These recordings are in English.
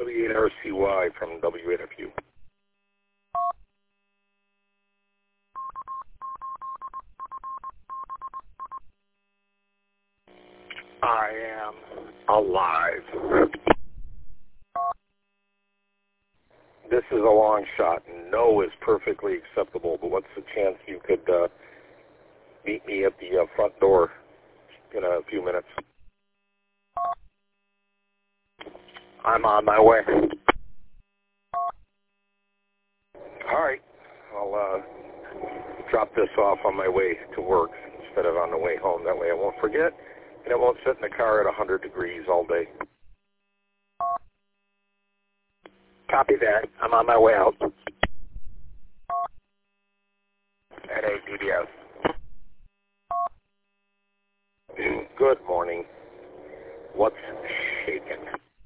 W8RCY from W8FU. I am alive. This is a long shot. No is perfectly acceptable, but what's the chance you could meet me at the front door in a few minutes? I'm on my way. All right. I'll drop this off on my way to work instead of on the way home. That way I won't forget, and I won't sit in the car at 100 degrees all day. Copy that. I'm on my way out. NADDS. Good morning. What's shaking?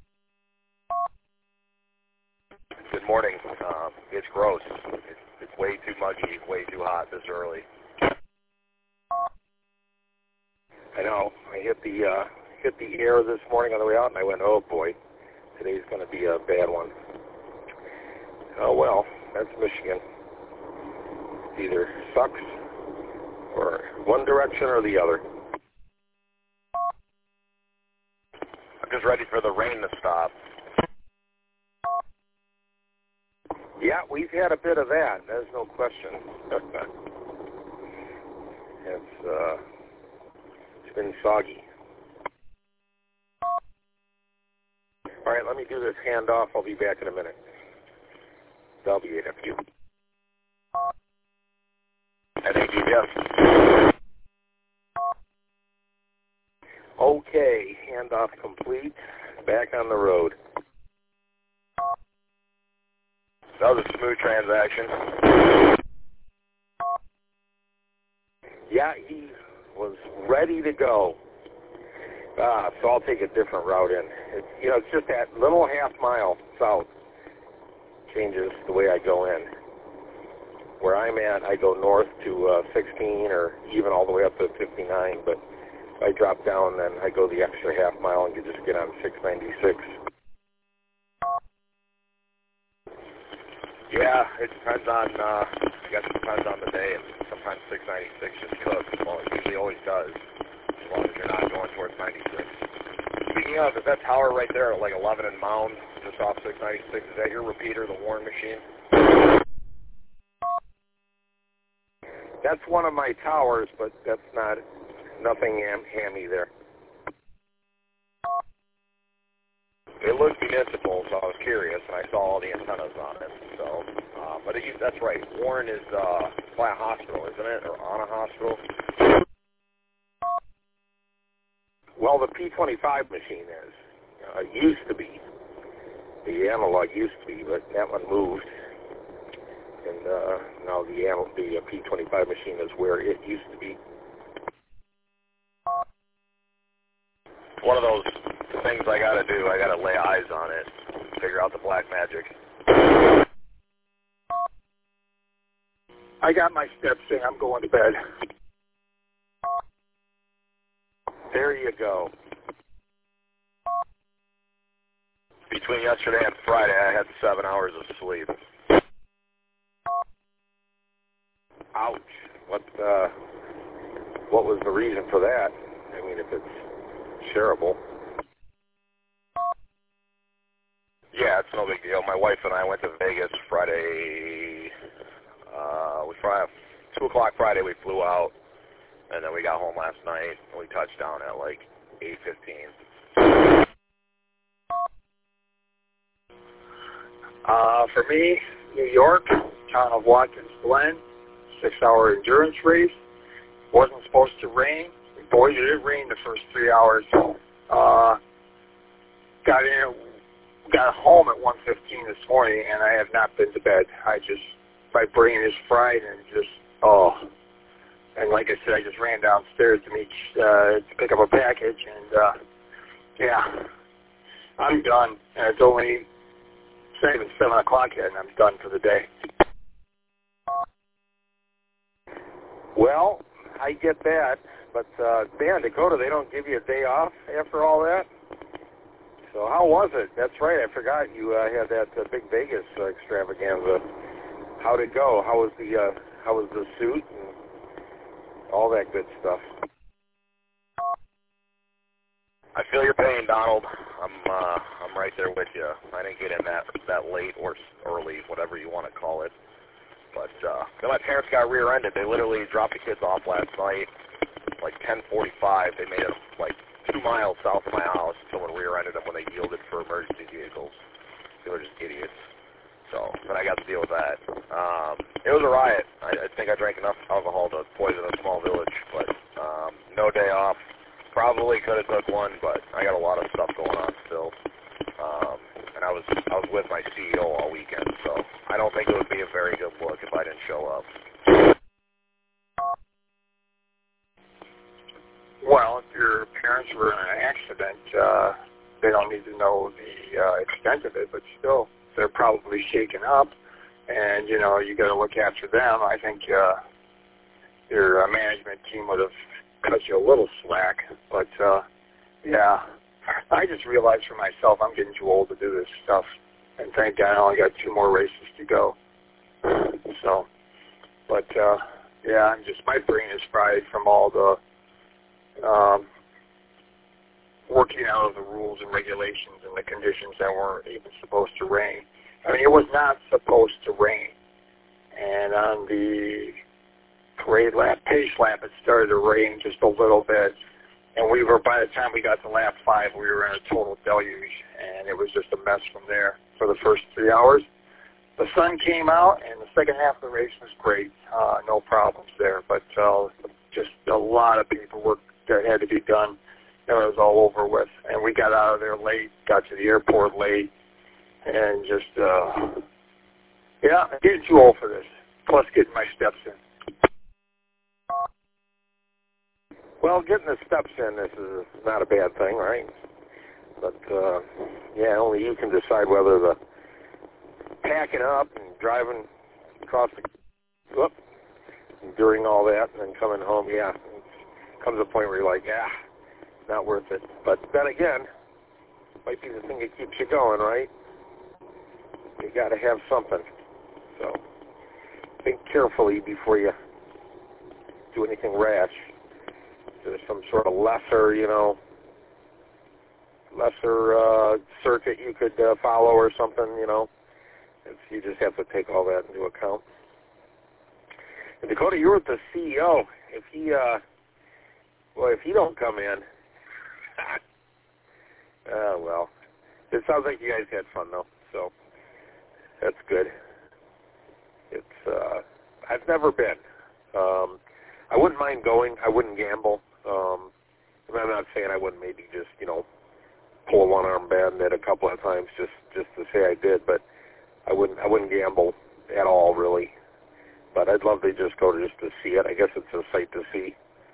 Good morning. It's gross. It's way too muggy, way too hot this early. I know. I hit the air this morning on the way out, and I went, oh boy, today's going to be a bad one. Oh well, that's Michigan. It either sucks or one direction or the other. I'm just ready for the rain to stop. Yeah, we've had a bit of that. There's no question. It's been soggy. All right, let me do this handoff. I'll be back in a minute. W8FU. NADDS. Okay, handoff complete. Back on the road. That was a smooth transaction. Yeah, he was ready to go. So I'll take a different route in. It's just that little half mile south changes the way I go in. Where I'm at, I go north to 16 or even all the way up to 59, but if I drop down, then I go the extra half mile and you just get on 696. Yeah, it depends on, I guess it depends on the day, and sometimes 696 just cooks. Well, it usually always does, as long as you're not going towards 96. Speaking of, is that tower right there at like 11 and Mound, just off 696, is that your repeater, the Warren machine? That's one of my towers, but that's nothing hammy there. It looked municipal, so I was curious, and I saw all the antennas on it. So, but that's right. Warren is by a hospital, isn't it, or on a hospital? Well, the P25 machine is. It used to be. The analog used to be, but that one moved. And now the P25 machine is where it used to be. One of those things I gotta do. I gotta lay eyes on it, figure out the black magic. I got my steps in. I'm going to bed. There you go. Between yesterday and Friday, I had 7 hours of sleep. Ouch. What was the reason for that? I mean, if it's shareable. Yeah, it's no big deal. My wife and I went to Vegas Friday. 2 o'clock Friday we flew out, and then we got home last night, and we touched down at like 8:15. For me, New York, town of Watkins Glen, 6-hour endurance race. Wasn't supposed to rain. Boy, did it rain the first 3 hours. Got home at 1:15 this morning, and I have not been to bed. My brain is fried and and like I said, I just ran downstairs to pick up a package, and yeah, I'm done. And it's not even 7 o'clock yet, and I'm done for the day. Well, I get that, but there in Dakota, they don't give you a day off after all that. So how was it? That's right. I forgot you had that big Vegas extravaganza. How'd it go? How was the suit and all that good stuff? I feel your pain, Donald. I'm right there with you. I didn't get in that late or early, whatever you want to call it. But then my parents got rear-ended. They literally dropped the kids off last night, like 10:45. They made it like 2 miles south of my house. Someone rear-ended them when they yielded for emergency vehicles. They were just idiots. So, but I got to deal with that. It was a riot. I think I drank enough alcohol to poison a small village, but no day off. Probably could have took one, but I got a lot of stuff going on still. And I was with my CEO all weekend, so I don't think it would be a very good look if I didn't show up. Well, if your parents were in an accident, they don't need to know the extent of it, but still, they're probably shaken up, and, you know, you got to look after them. I think your management team would have cut you a little slack, but, yeah, I just realized for myself I'm getting too old to do this stuff, and thank God I only got 2 more races to go. So, but, yeah, my brain is fried from all the working out of the rules and regulations and the conditions that weren't even supposed to rain. I mean, it was not supposed to rain. And on the parade lap, pace lap, it started to rain just a little bit. And by the time we got to lap 5, we were in a total deluge. And it was just a mess from there for the first 3 hours. The sun came out, and the second half of the race was great. No problems there. But just a lot of paperwork that had to be done. And it was all over with. And we got out of there late, got to the airport late, and just, yeah, I'm getting too old for this. Plus getting my steps in. Well, getting the steps in, this is not a bad thing, right? But, yeah, only you can decide whether the packing up and driving across the, during all that and then coming home, yeah, it comes a point where you're like, yeah, not worth it. But then again, might be the thing that keeps you going, right? You got to have something. So think carefully before you do anything rash. There's some sort of lesser circuit you could follow or something, you just have to take all that into account. And Dakota, you were the CEO. If he don't come in, well, it sounds like you guys had fun though, so that's good. It's I've never been. I wouldn't mind going. I wouldn't gamble. I'm not saying I wouldn't maybe just pull a one-arm bandit a couple of times just to say I did, but I wouldn't gamble at all really. But I'd love to just go just to see it. I guess it's a sight to see.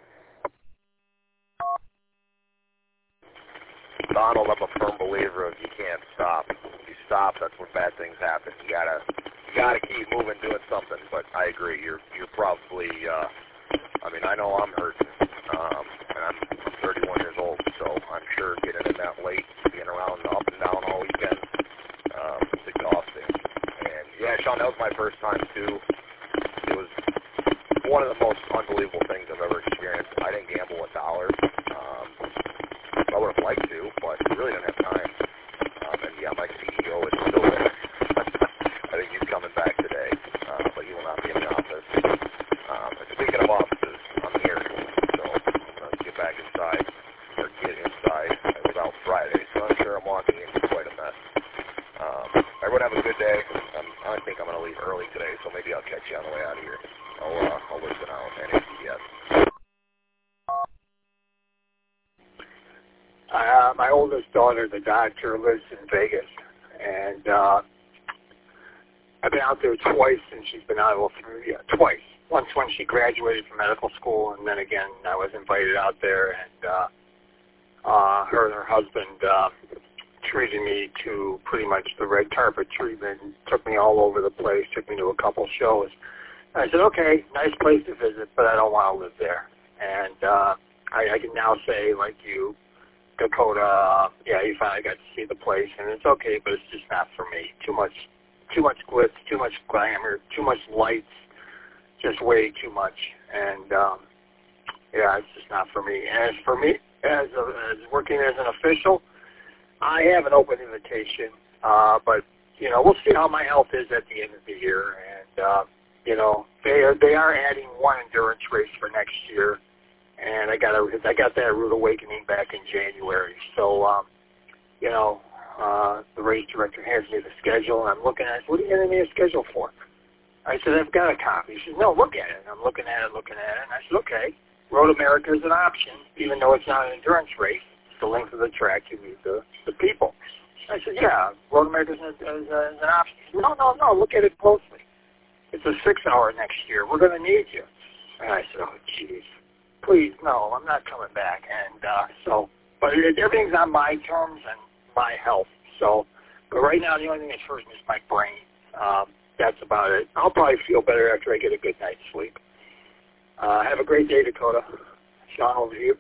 Donald, I'm a firm believer of you can't stop. If you stop, that's when bad things happen. You gotta keep moving, doing something. But I agree. You're probably. I know I'm hurting. And I'm 31 years old, so I'm sure getting in that late, being around up and down all weekend, it's exhausting. And yeah, Sean, that was my first time too. It was one of the most unbelievable things I've ever experienced. I didn't gamble $1. I would have liked to, but really didn't have time. And yeah, my CEO is still there. I think he's coming back today, but he will not be in the office. Speaking of offices, I'm here, so I'm going to get back inside, or get inside. I was out Friday, so I'm sure I'm walking into quite a mess. Everyone have a good day. I think I'm going to leave early today, so maybe I'll catch you on the way out of here. I'll listen out on NACS. My oldest daughter, the doctor, lives in Vegas, and I've been out there twice, and she's been out twice. Once when she graduated from medical school, and then again I was invited out there, and her and her husband treated me to pretty much the red carpet treatment, took me all over the place, took me to a couple shows. And I said, okay, nice place to visit, but I don't want to live there. And I can now say, like you, Dakota, he finally got to see the place, and it's okay, but it's just not for me. Too much glitz, too much glamour, too much lights, just way too much. And it's just not for me. As for me, as working as an official, I have an open invitation, but we'll see how my health is at the end of the year. And they are adding one endurance race for next year. And I got that Rude Awakening back in January. So, the race director hands me the schedule, and I'm looking at it. What are you handing me a schedule for? I said, I've got a copy. She said, no, look at it. And I'm looking at it. And I said, okay, Road America is an option, even though it's not an endurance race. It's the length of the track. You meet the people. I said, yeah, Road America is an option. She said, no, look at it closely. It's a 6-hour next year. We're going to need you. And I said, oh, geez. Please, no, I'm not coming back. And but everything's on my terms and my health. So, but right now, the only thing that's hurting is my brain. That's about it. I'll probably feel better after I get a good night's sleep. Have a great day, Dakota. Sean, over to you.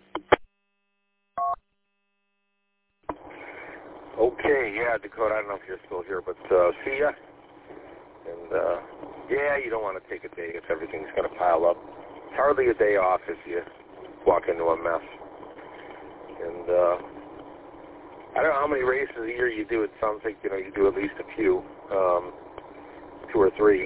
Okay, Dakota, I don't know if you're still here, but see ya. And, you don't want to take a day if everything's going to pile up. It's hardly a day off if you walk into a mess. And I don't know how many races a year you do. It sounds like, you do at least a few, 2 or 3.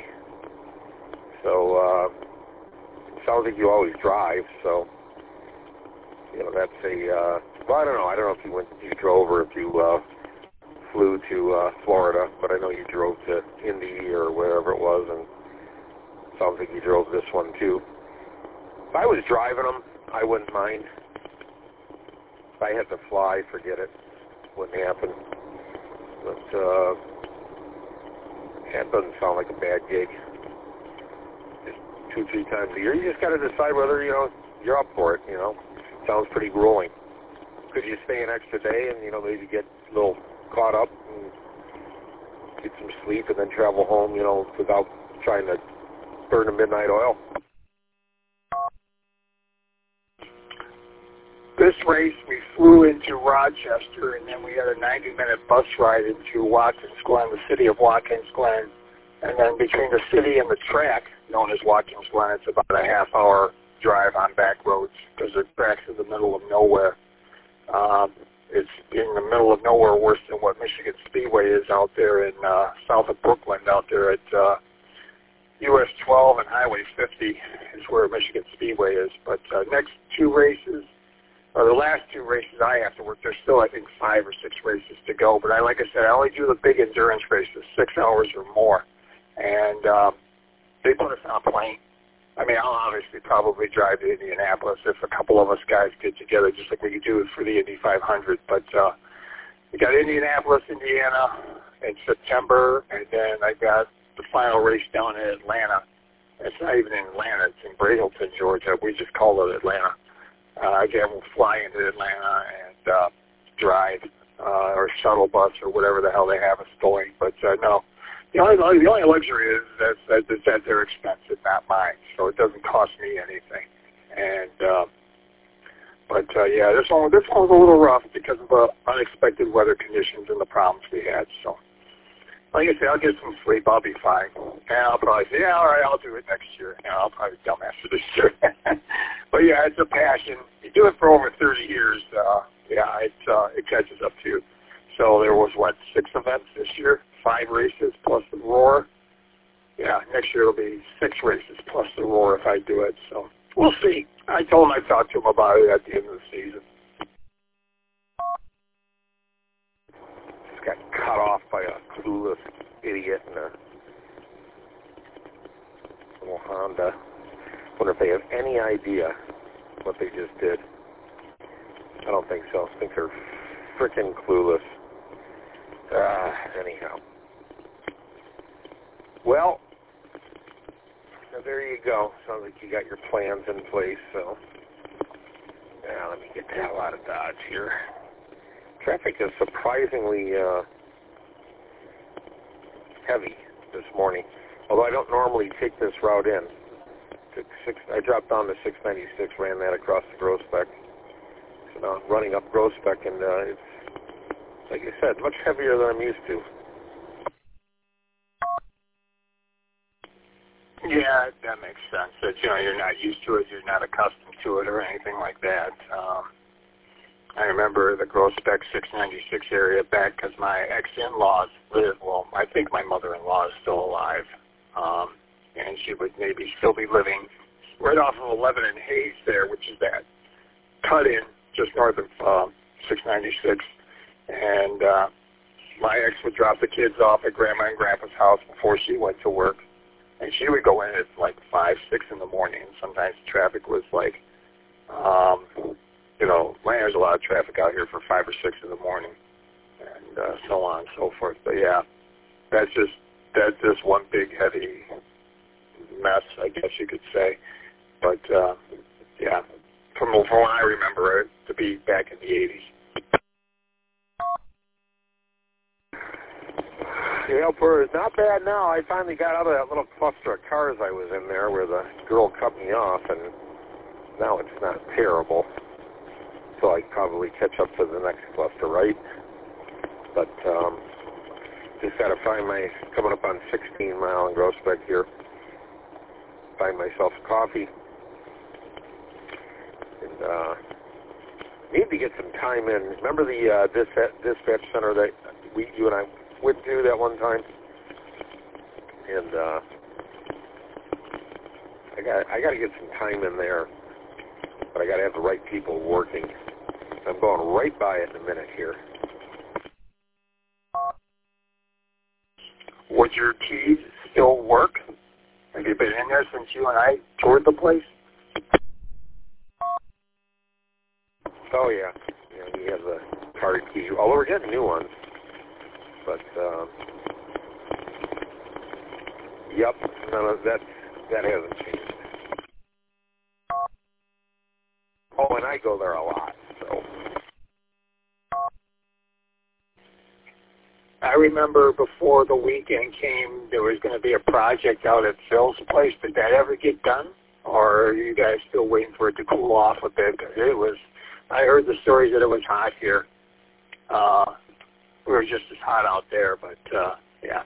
So it sounds like you always drive. So, that's well, I don't know. I don't know if you drove or if you flew to Florida, but I know you drove to Indy or wherever it was, and it sounds like you drove this one too. If I was driving them, I wouldn't mind. If I had to fly, forget it. Wouldn't happen. But it doesn't sound like a bad gig. Just 2-3 times a year. You just got to decide whether, you're up for it, Sounds pretty grueling. Could you stay an extra day and, maybe get a little caught up and get some sleep and then travel home, without trying to burn the midnight oil? This race, we flew into Rochester, and then we had a 90-minute bus ride into Watkins Glen, the city of Watkins Glen. And then between the city and the track, known as Watkins Glen, it's about a half-hour drive on back roads because the track's in the middle of nowhere. It's in the middle of nowhere, worse than what Michigan Speedway is out there in south of Brooklyn, out there at US 12 and Highway 50 is where Michigan Speedway is. But next 2 races, or the last 2 races I have to work, there's still, I think, 5 or 6 races to go. But like I said, I only do the big endurance races, 6 hours or more. And they put us on a plane. I mean, I'll obviously probably drive to Indianapolis if a couple of us guys get together, just like we do for the Indy 500. But we got Indianapolis, Indiana in September, and then I got the final race down in Atlanta. It's not even in Atlanta. It's in Brazelton, Georgia. We just call it Atlanta. Again, we'll fly into Atlanta and drive or shuttle bus or whatever the hell they have us going. But no, the only luxury is that they're expensive, not mine. So it doesn't cost me anything. And this one was a little rough because of the unexpected weather conditions and the problems we had. So, like I said, I'll get some sleep. I'll be fine. And I'll probably say, all right, I'll do it next year. I'll probably dumb after this year. But it's a passion. You do it for over 30 years. It catches up to you. So there was, 6 events this year, 5 races plus the Roar. Yeah, next year it'll be 6 races plus the Roar if I do it. So we'll see. I told him I'd talk to him about it at the end of the season. Just got cut off by a clueless idiot in a little Honda. Wonder if they have any idea what they just did. I don't think so. I think they're freaking clueless. Anyhow. Well, there you go. Sounds like you got your plans in place, so let me get the hell out of Dodge here. Traffic is surprisingly heavy this morning, although I don't normally take this route in. I dropped down to 696, ran that across the Groesbeck. running up Groesbeck, and it's, like I said, much heavier than I'm used to. Yeah, that makes sense. That, you're not used to it, you're not accustomed to it or anything like that. I remember the Groesbeck 696 area back because my ex-in-laws live, well, I think my mother-in-law is still alive, and she would maybe still be living right off of 11 and Hayes there, which is that cut-in just north of 696, and my ex would drop the kids off at Grandma and Grandpa's house before she went to work, and she would go in at like 5, 6 in the morning, and sometimes the traffic was like, there's a lot of traffic out here for 5 or 6 in the morning, and so on and so forth. But yeah, that's just one big heavy mess, I guess you could say. But yeah, from what I remember it to be back in the 80s. Yeah, it's not bad now. I finally got out of that little cluster of cars I was in there where the girl cut me off, and now it's not terrible. So I probably catch up to the next cluster, right? But just got to coming up on 16 Mile in Groesbeck here, find myself a coffee. And need to get some time in. Remember the dispatch center that you and I went to that one time? And I got to get some time in there, but I got to have the right people working. I'm going right by it in a minute here. Would your keys still work? Have you been in there since you and I toured the place? Oh, yeah. Yeah, we have the card keys. Although we're getting new ones. But, yep, none of that hasn't changed. Oh, and I go there a lot, so. I remember before the weekend came, there was going to be a project out at Phil's place. Did that ever get done? Or are you guys still waiting for it to cool off a bit? Because I heard the stories that it was hot here. We were just as hot out there, but, yeah.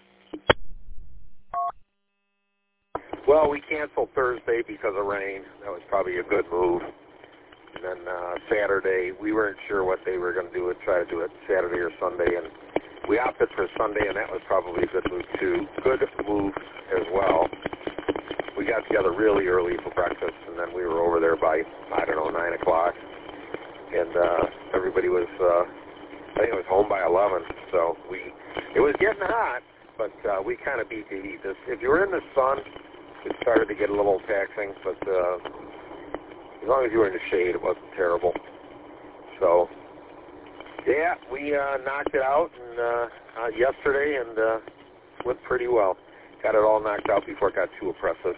Well, we canceled Thursday because of rain. That was probably a good move. And then Saturday, we weren't sure what they were going to do. Try to do it Saturday or Sunday, and we opted for Sunday, and that was probably a good move too. Good move as well. We got together really early for breakfast, and then we were over there by, 9 o'clock. And everybody was, I think it was home by 11. So it was getting hot, but we kind of beat the heat. If you were in the sun, it started to get a little taxing, but as long as you were in the shade, it wasn't terrible. So, yeah, we knocked it out yesterday, and went pretty well. Got it all knocked out before it got too oppressive.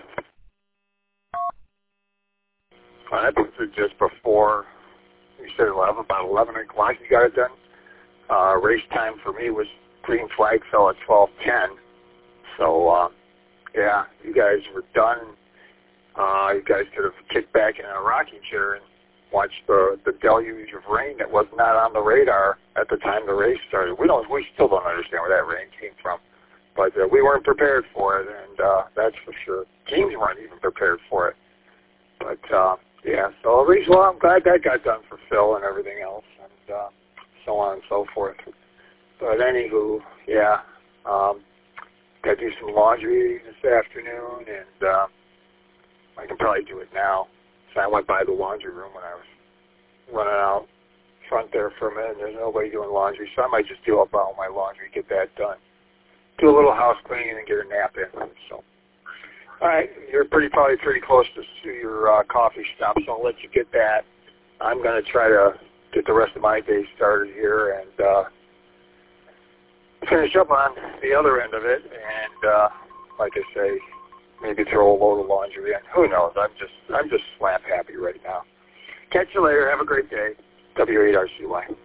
That was just before, you said about 11 o'clock you got it done. Race time for me was green flag fell at 12:10. So, yeah, you guys were done. You guys could have kicked back in a rocking chair and watched the deluge of rain that was not on the radar at the time the race started. We still don't understand where that rain came from, but we weren't prepared for it, and that's for sure. Teams weren't even prepared for it. But yeah, so I'm glad that got done for Phil and everything else, and so on and so forth. But anywho, yeah, got to do some laundry this afternoon, and I can probably do it now. So I went by the laundry room when I was running out front there for a minute, and there's nobody doing laundry, so I might just do up all my laundry, get that done. Do a little house cleaning and get a nap in. So, all right, you're probably pretty close to your coffee stop, so I'll let you get that. I'm going to try to get the rest of my day started here and finish up on the other end of it, and like I say, maybe throw a load of laundry in. Who knows? I'm just slap happy right now. Catch you later. Have a great day. W8RCY.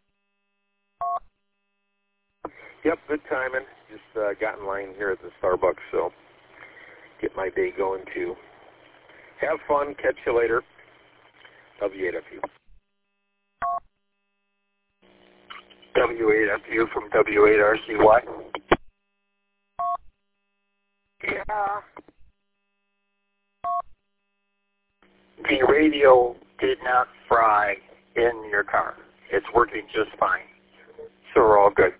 Yep, good timing. Just got in line here at the Starbucks, so get my day going too. Have fun. Catch you later. W8FU. W8FU from W8RCY. Yeah. The radio did not fry in your car. It's working just fine. So we're all good.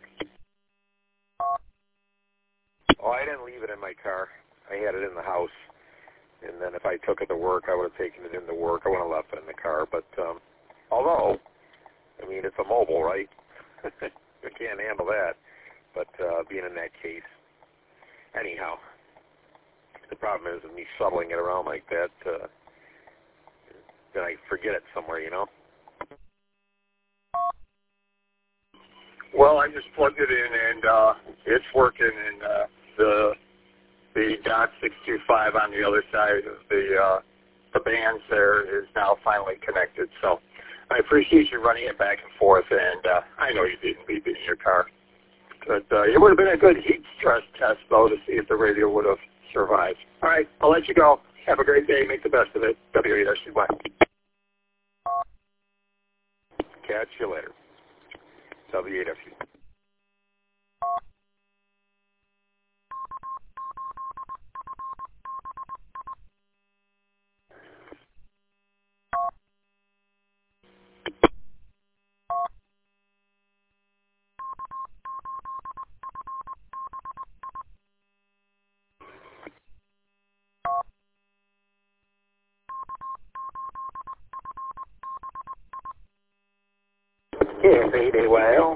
Oh, I didn't leave it in my car. I had it in the house. And then if I took it to work, I would have taken it into work. I wouldn't have left it in the car. But although, I mean, it's a mobile, right? I can't handle that. But being in that case. Anyhow, the problem is with me shuttling it around like that, then I forget it somewhere, you know? Well, I just plugged it in, and it's working, and the dot 625 on the other side of the bands there is now finally connected. So I appreciate you running it back and forth, and I know you didn't leave it in your car. But it would have been a good heat stress test, though, to see if the radio would have survived. All right, I'll let you go. Have a great day. Make the best of it. W8RCY. Catch you later. W8FU. Yeah, baby, well.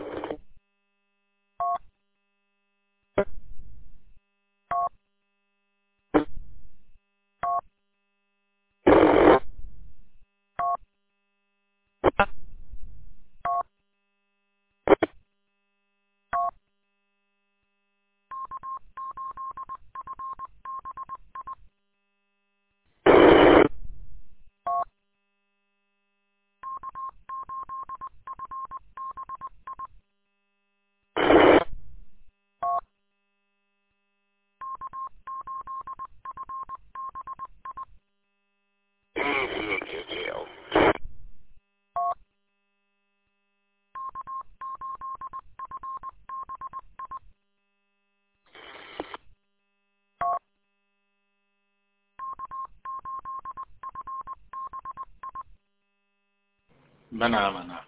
Mana.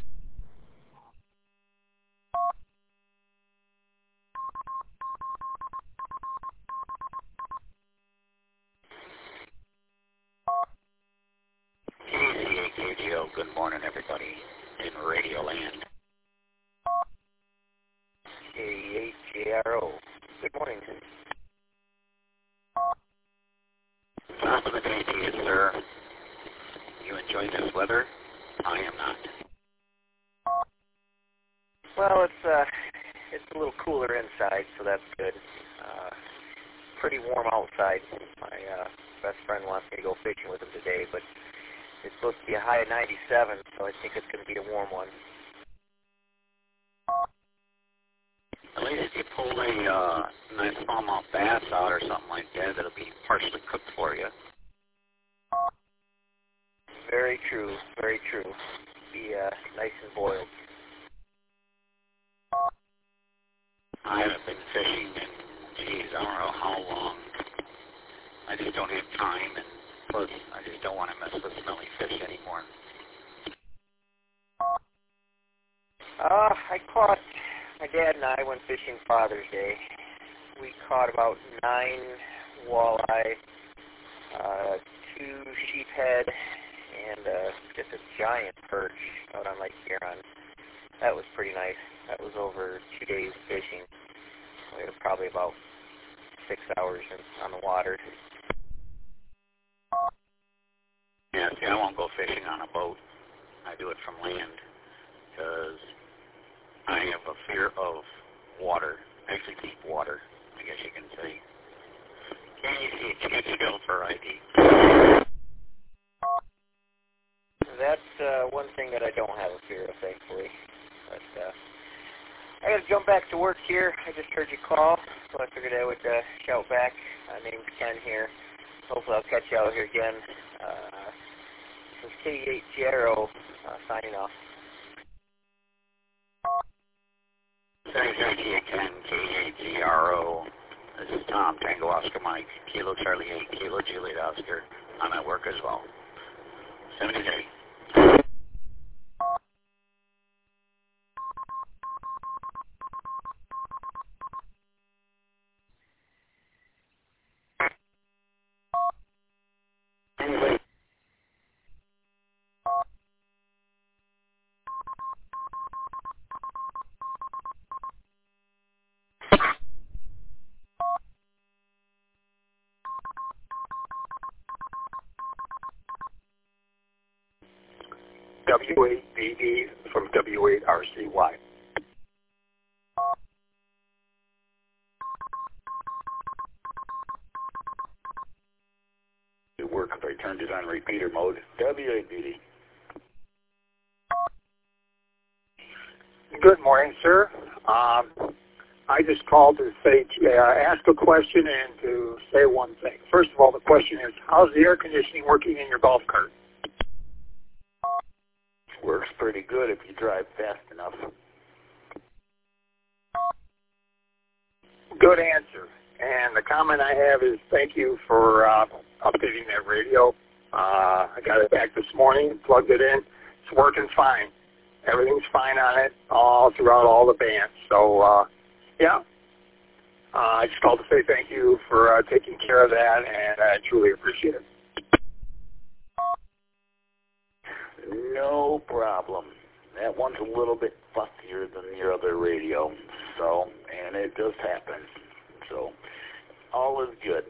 KCAKGO, good morning, everybody in Radio Land. KHJRO. Good morning. Top of the day to you, sir. You enjoy this weather? I am not. Well, it's a little cooler inside, so that's good. Pretty warm outside. My best friend wants me to go fishing with him today, but it's supposed to be a high of 97, so I think it's going to be a warm one. At least if you pull a nice smallmouth bass out or something like that, it'll be partially cooked for you. Very true, very true. Be nice and boiled. I haven't been fishing in, geez, I don't know how long. I just don't have time, and plus, I just don't want to mess with smelly fish anymore. My dad and I went fishing Father's Day. We caught about 9 walleye, 2 sheephead, and just a giant perch out on Lake Huron. That was pretty nice. That was over 2 days fishing. We had probably about 6 hours on the water. Yeah, see, I won't go fishing on a boat. I do it from land because I have a fear of water, actually deep water, I guess you can say. KCAKGO for ID. That's one thing that I don't have a fear of, thankfully. But I got to jump back to work here. I just heard you call, so I figured I would shout back. My name's Ken here. Hopefully I'll catch you out here again. This is KHJRO signing off. 690 KHZRO. This is Tom, Tango Oscar Mike, Kilo Charlie 8, Kilo Juliet Oscar. I'm at work as well. 70 day. Anyway. W8BD from W8RCY. It work if I turned it on repeater mode. W8BD. Good morning, sir. I just called to say, ask a question and to say one thing. First of all, the question is, how's the air conditioning working in your golf cart? Works pretty good if you drive fast enough. Good answer. And the comment I have is thank you for updating that radio. I got it back this morning, plugged it in. It's working fine. Everything's fine on it all throughout all the bands. So, yeah. I just called to say thank you for taking care of that, and I truly appreciate it. No problem. That one's a little bit fussier than your other radio, so, and it just happens. So, all is good.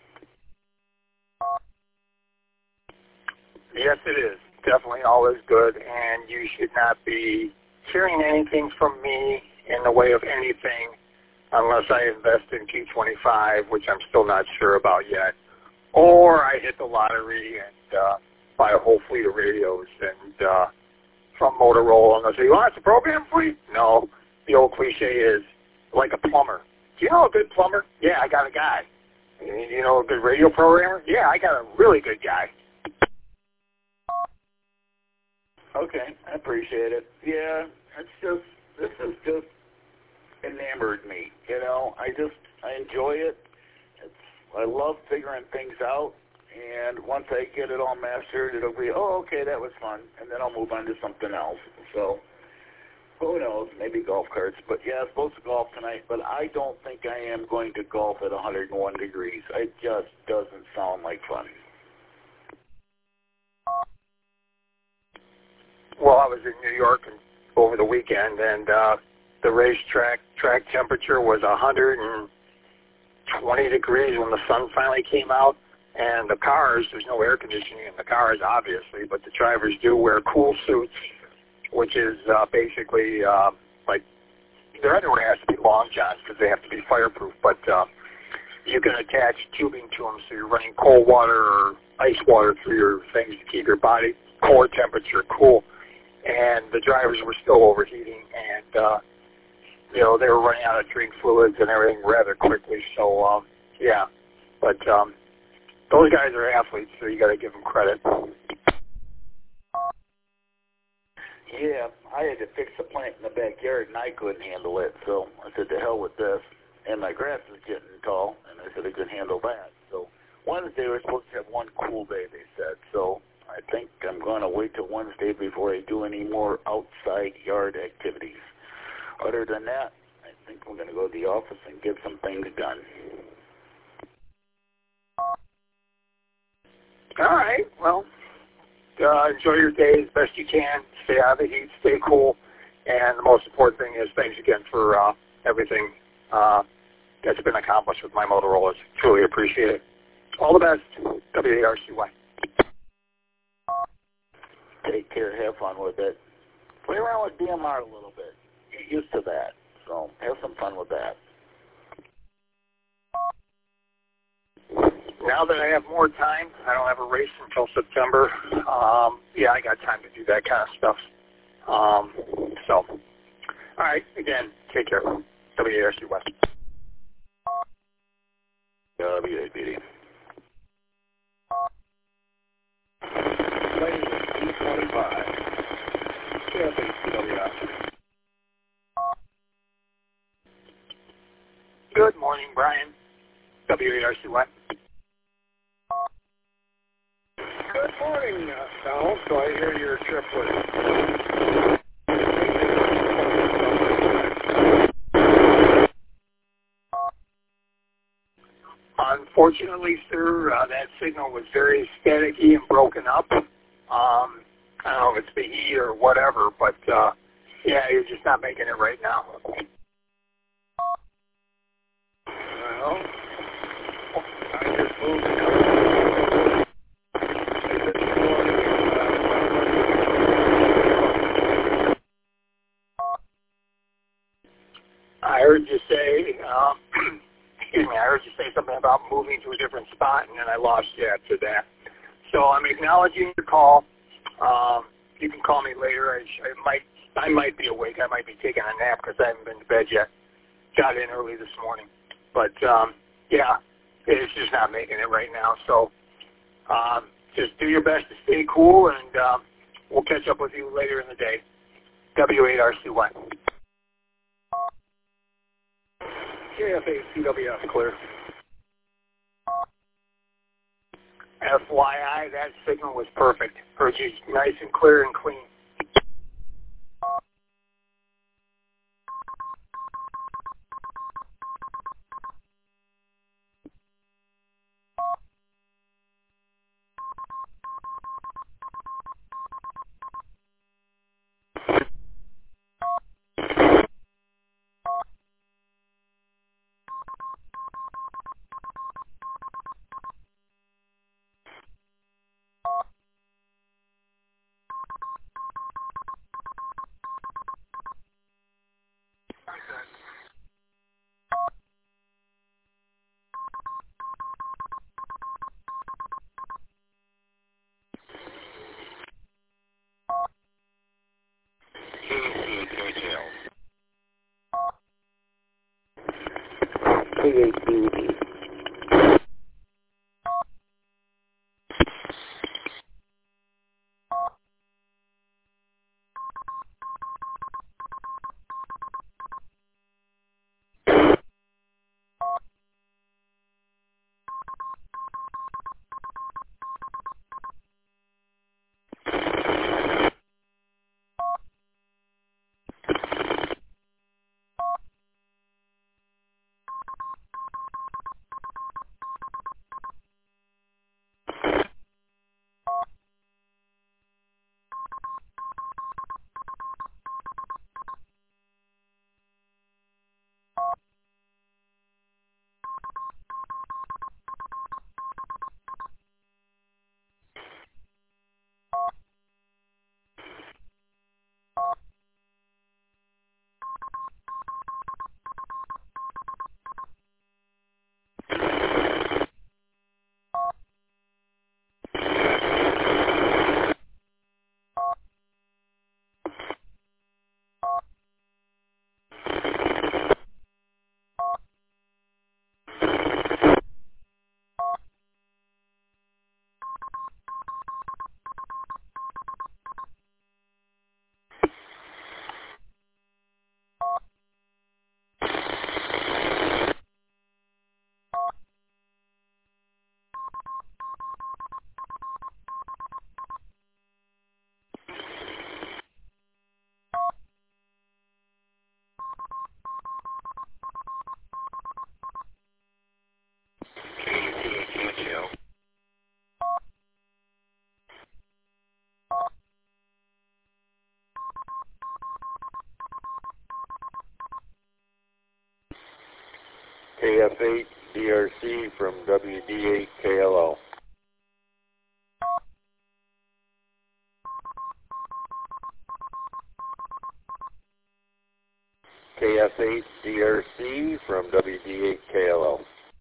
Yes, it is. Definitely all is good, and you should not be hearing anything from me in the way of anything unless I invest in Q25, which I'm still not sure about yet, or I hit the lottery and buy a whole fleet of radios and from Motorola, and they'll say, you want us to program for you? No. The old cliche is, like a plumber. Do you know a good plumber? Yeah, I got a guy. You know a good radio programmer? Yeah, I got a really good guy. Okay, I appreciate it. Yeah, this has just enamored me, you know. I enjoy it. I love figuring things out, and once I get it all mastered, it'll be, oh, okay, that was fun, and then I'll move on to something else. So, who knows, maybe golf carts, but yeah, I'm supposed to golf tonight, but I don't think I am going to golf at 101 degrees. It just doesn't sound like fun. Well, I was in New York over the weekend, and the racetrack temperature was 120 degrees when the sun finally came out. And the cars, there's no air conditioning in the cars, obviously, but the drivers do wear cool suits, which is basically like their underwear has to be long johns because they have to be fireproof, but you can attach tubing to them so you're running cold water or ice water through your things to keep your body core temperature cool. And the drivers were still overheating, and you know, they were running out of drink fluids and everything rather quickly. So yeah, but those guys are athletes, so you got to give them credit. Yeah, I had to fix a plant in the backyard, and I couldn't handle it. So I said, to hell with this. And my grass is getting tall, and I said I couldn't handle that. So Wednesday we're supposed to have one cool day, they said. So I think I'm going to wait till Wednesday before I do any more outside yard activities. Other than that, I think we're going to go to the office and get some things done. All right. Well, enjoy your day as best you can. Stay out of the heat. Stay cool. And the most important thing is thanks again for everything that's been accomplished with my Motorola's. Truly appreciate it. All the best. W8RCY. Take care. Have fun with it. Play around with DMR a little bit. Get used to that. So have some fun with that. Now that I have more time, I don't have a race until September. Yeah, I got time to do that kind of stuff. So, all right, again, take care. W8RCY. W8BD. Ladies, E25. CFHCWI. WDRCY. Good morning, Donald. So I hear your trip was... Unfortunately, sir, that signal was very staticky and broken up. I don't know if it's the heat or whatever, but yeah, you're just not making it right now. Well, I just moved it. I heard you say, excuse me, I heard you say something about moving to a different spot, and then I lost you after that. So I'm acknowledging your call. You can call me later. I might be awake. I might be taking a nap because I haven't been to bed yet. Got in early this morning. But, yeah, it's just not making it right now. So just do your best to stay cool, and we'll catch up with you later in the day. W8RCY. KF8CWF, clear. FYI, that signal was perfect. Heard you nice and clear and clean. KACD. KF8 DRC from WD8 KLL. KF8 DRC from WD8 KLL.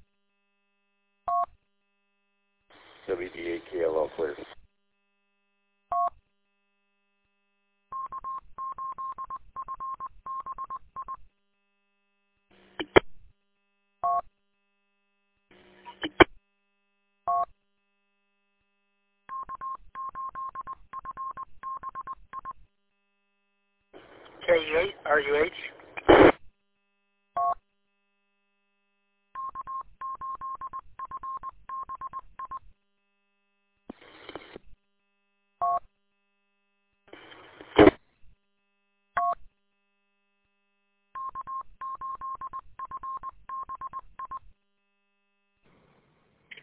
WD8 KLL clear. K8, RUH.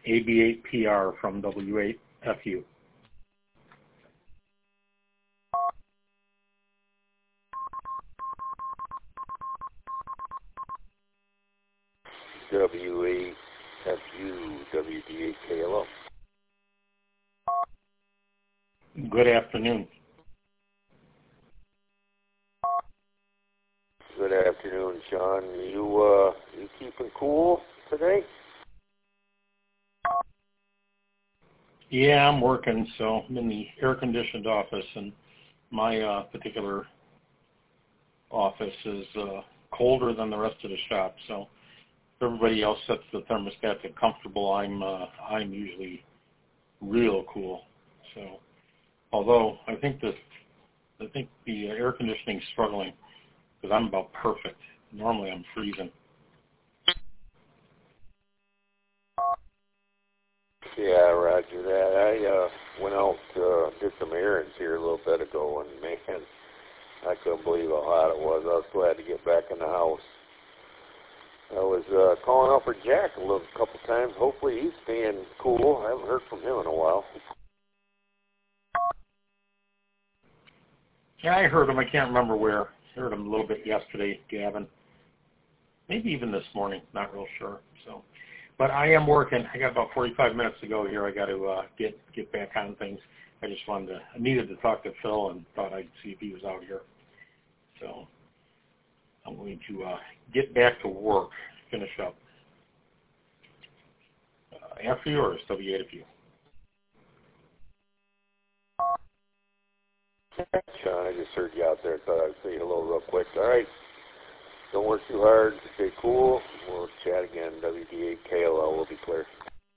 AB8PR from W8FU. W8FU, WD8KLO. Good afternoon. Good afternoon, Sean. You keeping cool today? Yeah, I'm working, so I'm in the air-conditioned office, and my particular office is colder than the rest of the shop. So if everybody else sets the thermostat to comfortable, I'm usually real cool. So although I think the air conditioning's struggling because I'm about perfect. Normally I'm freezing. Yeah, roger that. I went out, did some errands here a little bit ago, and man, I couldn't believe how hot it was. I was glad to get back in the house. I was calling out for Jack a couple times. Hopefully he's staying cool. I haven't heard from him in a while. Yeah, I heard him. I can't remember where. I heard him a little bit yesterday, Gavin. Maybe even this morning. Not real sure. So, but I am working. I got about 45 minutes to go here. I got to get back on things. I needed to talk to Phil and thought I'd see if he was out here. So I'm going to get back to work, finish up. After you or W8 of you? Sean, I just heard you out there. Thought I'd say hello real quick. All right. Don't work too hard. Stay cool. We'll chat again. WD8KLO will be clear.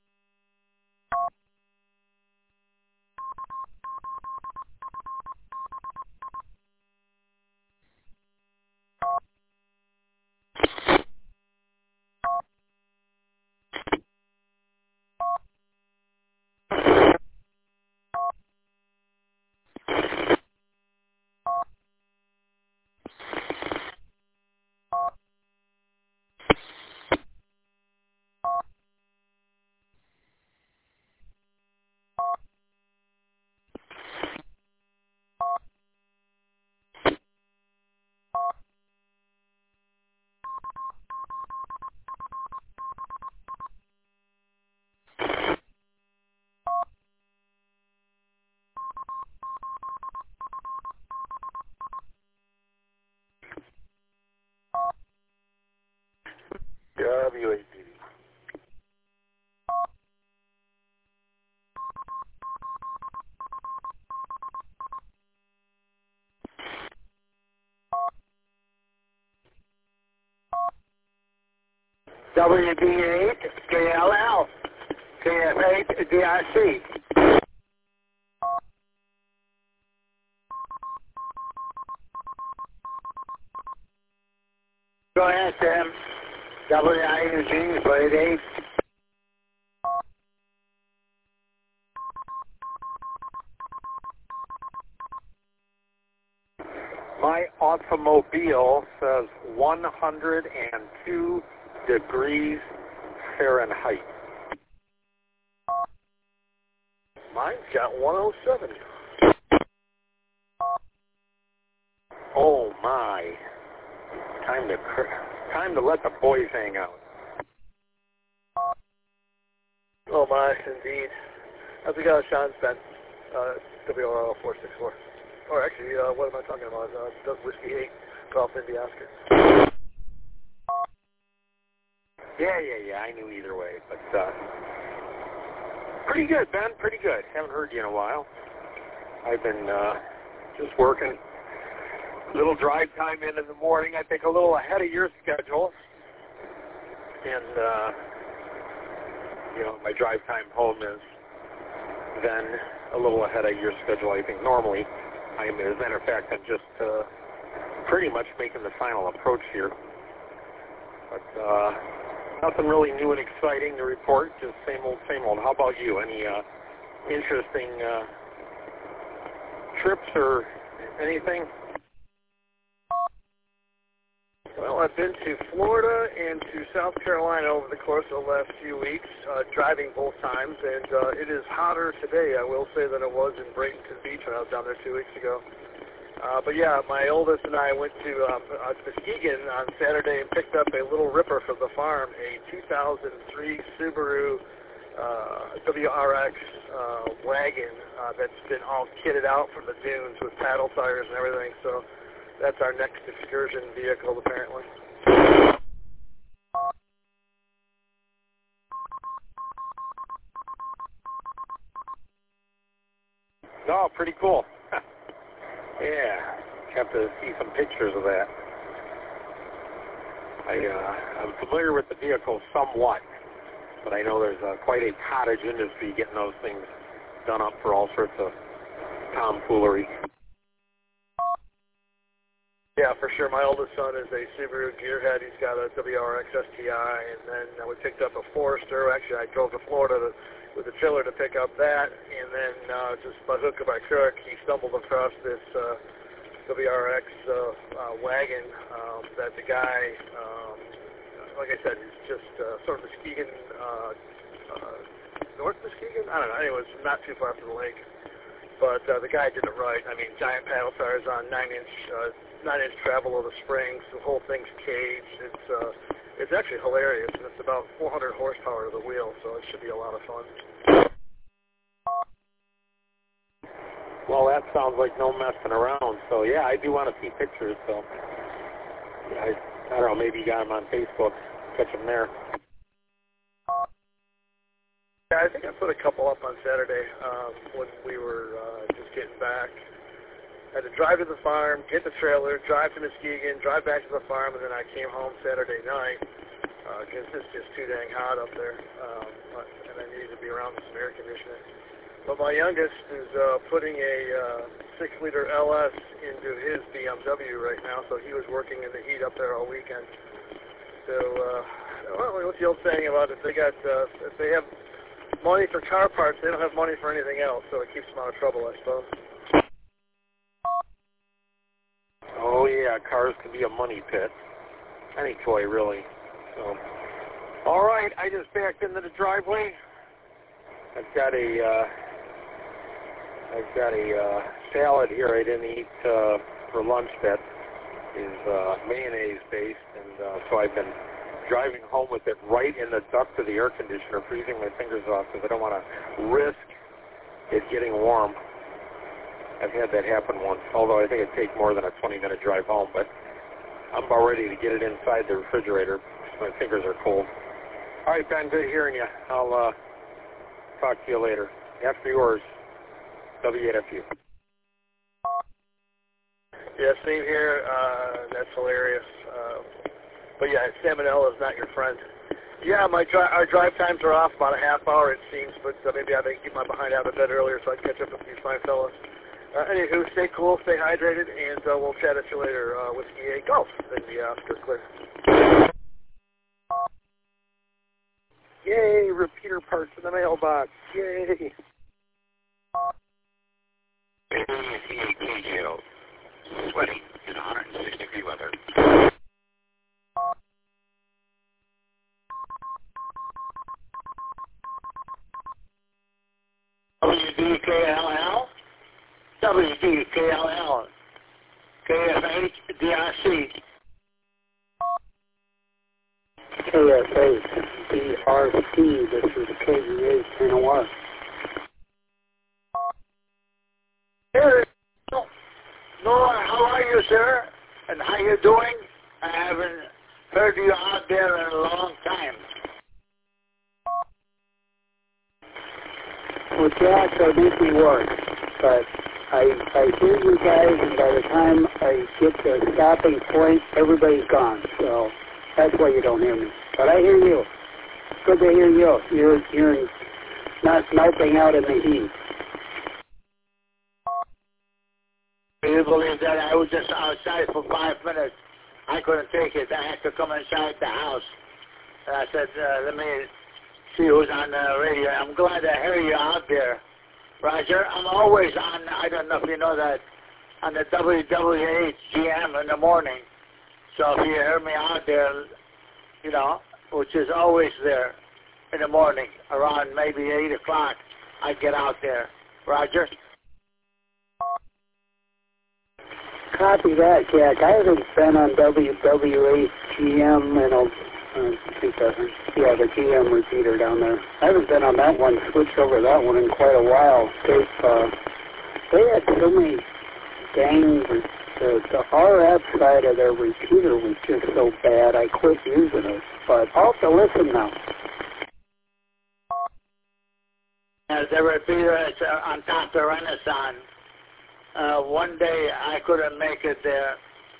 W8. WD8, KLL, KF8, DIC. Go ahead, Tim. WIUG, Blade 8. My automobile says 102 degrees Fahrenheit. Mine's got 107. Oh my! Time to let the boys hang out. Oh my, indeed. How's it going, Sean Spence? WRL 464. Or actually, what am I talking about? Doug Whiskey 8, Golf Indy Oscar. Yeah, I knew either way, but pretty good, Ben, pretty good. Haven't heard you in a while. I've been just working. Little drive time in the morning, I think a little ahead of your schedule. And, my drive time home is then a little ahead of your schedule, I think, normally. As a matter of fact, I'm just pretty much making the final approach here. But nothing really new and exciting to report, just same old, same old. How about you? Any interesting trips or anything? Well, I've been to Florida and to South Carolina over the course of the last few weeks, driving both times, and it is hotter today, I will say, than it was in Bradenton Beach when I was down there 2 weeks ago. But yeah, my oldest and I went to Muskegon on Saturday and picked up a little ripper from the farm, a 2003 Subaru WRX wagon that's been all kitted out from the dunes with paddle tires and everything, so that's our next excursion vehicle, apparently. Oh, pretty cool. Yeah, have to see some pictures of that. I'm familiar with the vehicle somewhat, but I know there's quite a cottage industry getting those things done up for all sorts of tomfoolery. Yeah, for sure. My oldest son is a Subaru gearhead. He's got a WRX STI, and then we picked up a Forester. Actually, I drove to Florida with a trailer to pick up that, and then just by hook or by crook, he stumbled across this WRX wagon that the guy, like I said, is just sort of Muskegon, North Muskegon? I don't know. Anyway, it's not too far from the lake. But the guy did it right. I mean, giant paddle tires on 9-inch travel over springs. The whole thing's caged. It's actually hilarious, and it's about 400 horsepower to the wheel, so it should be a lot of fun. Well, that sounds like no messing around. So yeah, I do want to see pictures. So yeah, I don't know. Maybe you got them on Facebook. Catch them there. Yeah, I think I put a couple up on Saturday when we were just getting back. I had to drive to the farm, get the trailer, drive to Muskegon, drive back to the farm, and then I came home Saturday night because it's just too dang hot up there, and I needed to be around with some air conditioning. But my youngest is putting a 6-liter LS into his BMW right now, so he was working in the heat up there all weekend. So, well, what's the old saying about it? If they have money for car parts, they don't have money for anything else, so it keeps them out of trouble, I suppose. Oh yeah, cars can be a money pit. Any toy, really. So, all right, I just backed into the driveway. I've got a salad here I didn't eat for lunch that is mayonnaise based, and so I've been driving home with it right in the duct of the air conditioner, freezing my fingers off because I don't want to risk it getting warm. I've had that happen once, although I think it'd take more than a 20-minute drive home, but I'm about ready to get it inside the refrigerator because my fingers are cold. All right, Ben, good hearing you. I'll talk to you later. After yours, W8FU. Yeah, same here. That's hilarious. But yeah, salmonella is not your friend. Yeah, our drive times are off about a half hour, it seems, but maybe I can keep my behind out of bed earlier so I can catch up with these fine fellas. Anywho, stay cool, stay hydrated, and we'll chat at you later. Whiskey 8 Golf, then the Oscar clear. Yay, repeater parts in the mailbox. Yay. Sweating in 106-degree weather. WDKLL, WDKLL, KFH, DRC. KFH, DRC, this is KVH, NOR. Hey, Noah, how are you, sir? And how you doing? I haven't heard you out there in a long time. Well, Jack, I make me work, but I hear you guys, and by the time I get to a stopping point, everybody's gone. So that's why you don't hear me. But I hear you. It's good to hear you. You're not melting out in the heat. Can you believe that? I was just outside for 5 minutes. I couldn't take it. I had to come inside the house. And I said, let me see who's on the radio. I'm glad to hear you out there, Roger. I'm always on, I don't know if you know that, on the WWH GM in the morning. So if you hear me out there, you know, which is always there in the morning, around maybe 8 o'clock, I get out there. Roger? Copy that, Jack. I haven't been on WWHGM, the GM repeater down there. I haven't been on that one, switched over that one in quite a while. They had so many gangs. The RF side of their repeater was just so bad, I quit using it. But I'll have to listen now. The repeater is on top of the Renaissance. One day I couldn't make it there.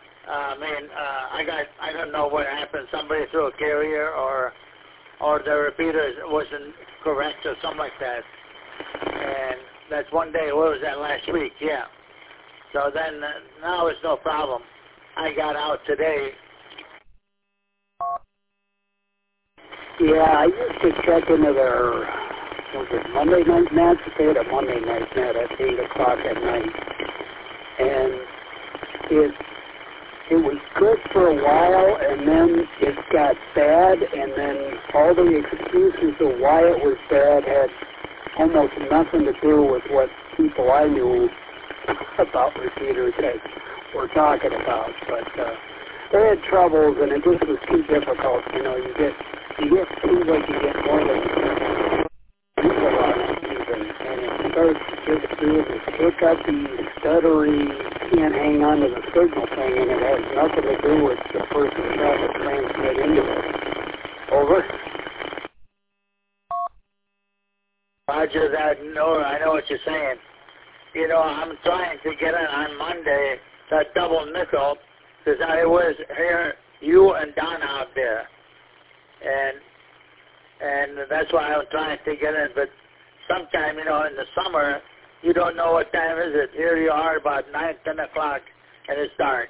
I don't know what happened. Somebody threw a carrier, or the repeater wasn't correct, or something like that. And that's one day. What was that, last week? Yeah. So then now it's no problem. I got out today. Yeah, I used to check into their, was it Monday night nets? They had a Monday night net at 8 o'clock at night. And it was good for a while, and then it got bad, and then all the excuses of why it was bad had almost nothing to do with what people I knew about repeaters that were talking about. But they had troubles, and it just was too difficult. You know, you get seems like you get more than people on it even, and it starts just doing this hiccupy, stuttery, can't hang on to the signal thing, and it has nothing to do with the person trying to transmit into it. Over. Roger that. No, I know what you're saying. You know, I'm trying to get in on Monday, that double nickel, because I was hearing you and Don out there. And that's why I'm trying to get in. But sometime, you know, in the summer, you don't know what time is it. Here you are about 9, 10 o'clock, and it's dark.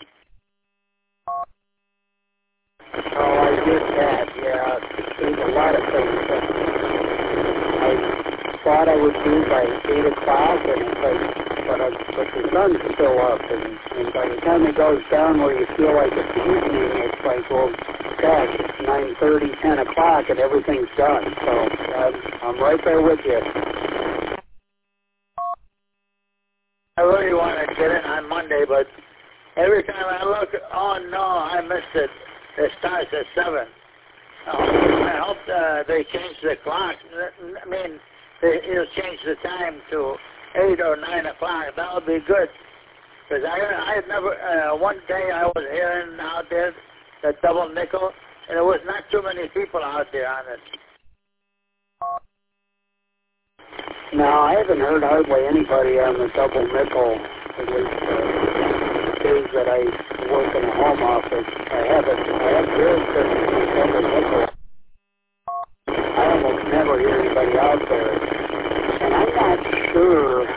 Oh, I get that, yeah. There's a lot of things that I thought I would do by 8 o'clock, and it's like, but the sun's still up, and by the time it goes down where you feel like it's evening, it's like, well, gosh, it's 9:30, 10 o'clock, and everything's done. So I'm right there with you. I really want to get in on Monday, but every time I look, oh no, I missed it. It starts at 7. I hope they change the clock. I mean, they'll change the time to 8 or 9 o'clock. That would be good. Because I had never, one day I was hearing out there that double nickel, and there was not too many people out there on it. No, I haven't heard hardly anybody on the double nickel, at least the days that I work in a home office. I have heard that double nickel. I almost never hear anybody out there. And I'm not sure,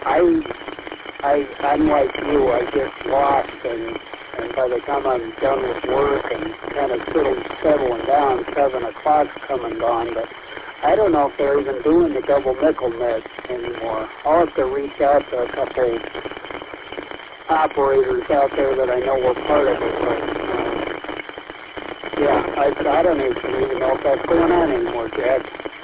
I'm like you, I get lost, and by the time I'm done with work and kind of settling down, 7 o'clock's come and gone, but I don't know if they're even doing the double nickel net anymore. I'll have to reach out to a couple operators out there that I know were part of it, but yeah, I don't even know if that's going on anymore, Jack.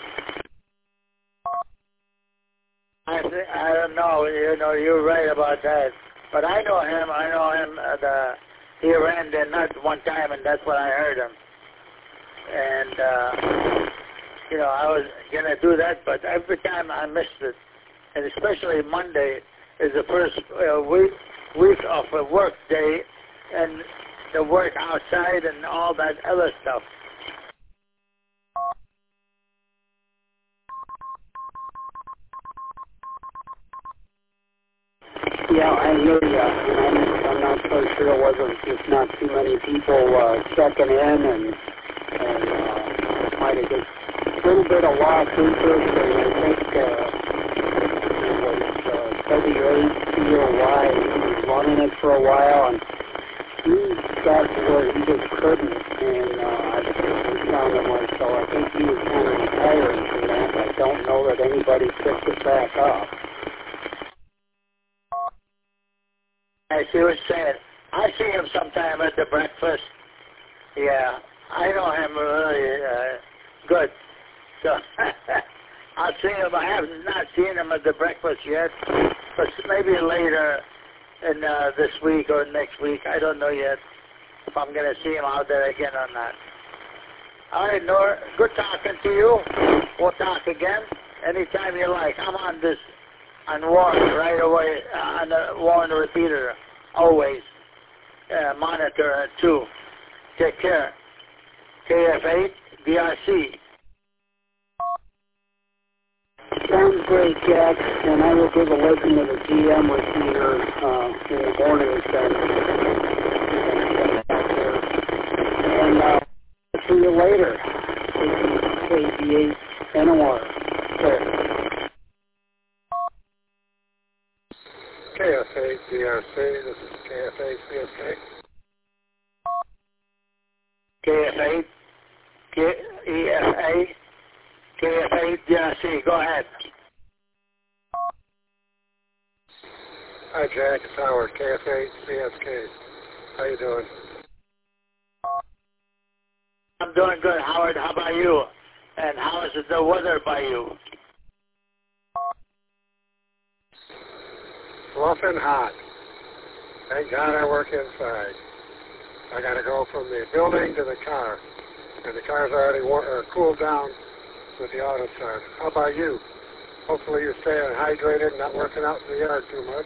I don't know. You know, you're right about that. But I know him. He ran the nut one time, and that's when I heard him. And you know, I was gonna do that, but every time I missed it, and especially Monday is the first week of a work day, and the work outside and all that other stuff. Yeah, I hear you. I'm not so sure it wasn't just not too many people checking in, and might have just a little bit of lost interest, and I think it was WHCOY. He was running it for a while, and he got to where he just couldn't, and I think we found him like, so I think he was kind of retiring from that. I don't know that anybody picked it back up. I see what you're saying. I see him sometime at the breakfast. Yeah, I know him really good. So I'll see him. I have not seen him at the breakfast yet, but maybe later in this week or next week. I don't know yet if I'm going to see him out there again or not. All right, Nora, good talking to you. We'll talk again anytime you like. I'm on this, on Warren right away, on the Warren repeater, always. Monitor too. Take care. KF8, DRC. Sounds great, Jack, and I will give a listen to the GM repeater in the morning. And see you later. KV8 NOR. KF8 DRC, this is KF8 CSK. KF8, KEFA, KF8 DRC, go ahead. Hi Jack, it's Howard, KF8 CSK. How you doing? I'm doing good, Howard. How about you? And how is the weather by you? Rough and hot. Thank God I work inside. I got to go from the building to the car, and the car's already cooled down with the auto start. How about you? Hopefully you're staying hydrated and not working out in the yard too much.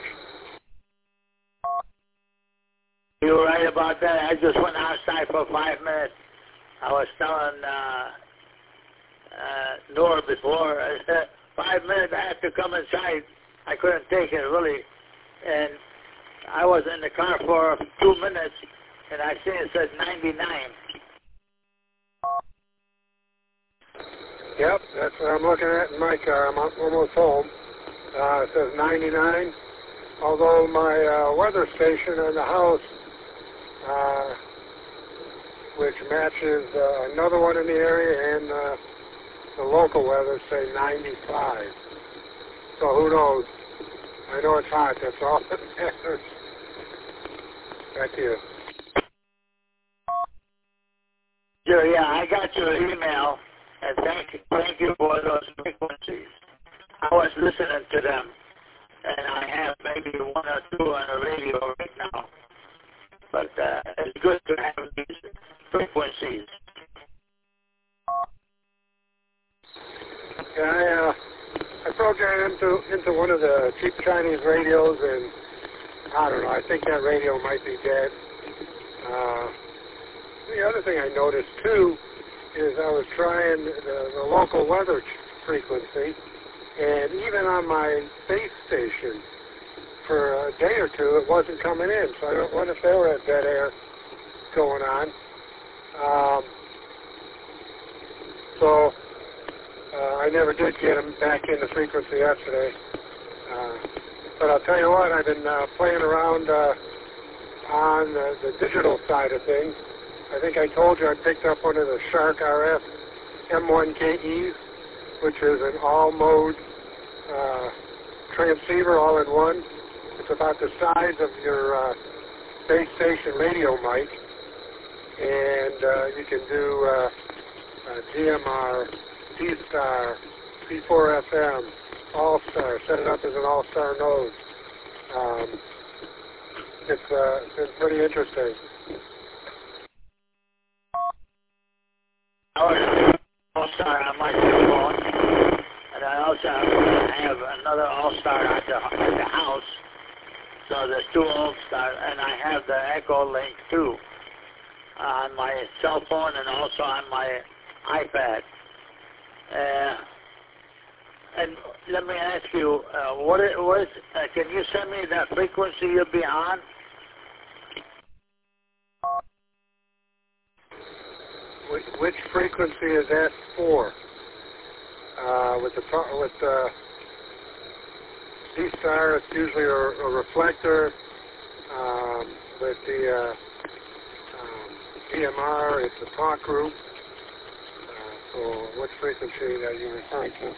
You're right about that. I just went outside for 5 minutes. I was telling Nora before, I said 5 minutes I had to come inside. I couldn't take it really. And I was in the car for 2 minutes, and I see it says 99. Yep, that's what I'm looking at in my car. I'm almost home. It says 99. Although my weather station in the house, which matches another one in the area, and the local weather say 95. So who knows? I know it's hot. That's all that matters. Back to you. Sure, yeah, I got your email, and thank you for those frequencies. I was listening to them, and I have maybe 1 or 2 on the radio right now. But it's good to have these frequencies. Yeah, I programmed into one of the cheap Chinese radios, and I don't know, I think that radio might be dead. The other thing I noticed, too, is I was trying the local weather frequency, and even on my base station, for a day or two, it wasn't coming in. So I wonder if there were dead air going on. I never did get them back in the frequency yesterday. But I'll tell you what, I've been playing around on the digital side of things. I think I told you I picked up one of the Shark RF M1KEs, which is an all-mode transceiver all in one. It's about the size of your base station radio mic, and you can do DMR, D-Star, P4FM, All-Star, set it up as an All-Star node. It's been pretty interesting. I was All-Star on my phone, and I also have another All-Star at the house. So there's 2 All-Star, and I have the Echo Link too on my cell phone and also on my iPad. And let me ask you, can you send me that frequency you'll be on? Which frequency is that for? With D-Star, it's usually a reflector. With the DMR, it's a talk group. So what frequency are you referring to?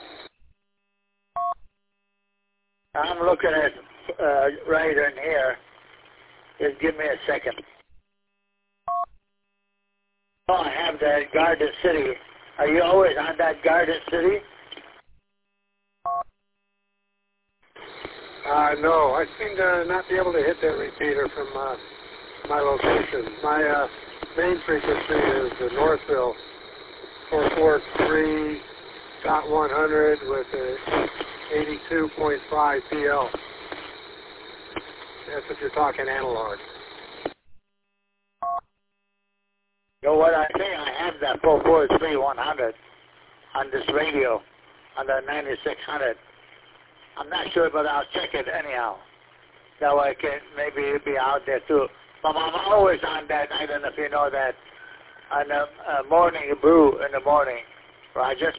I'm looking at right in here. Just give me a second. Oh, I have that Garden City. Are you always on that Garden City? No, I seem to not be able to hit that repeater from my location. My main frequency is the Northville 443.100 with a 82.5 PL. That's if you're talking analog. You know what I think? I have that 443.100 on this radio, on the 9600. I'm not sure, but I'll check it anyhow. That way I can maybe be out there too. But I'm always on that. I don't know if you know that. On the morning brew in the morning, Roger.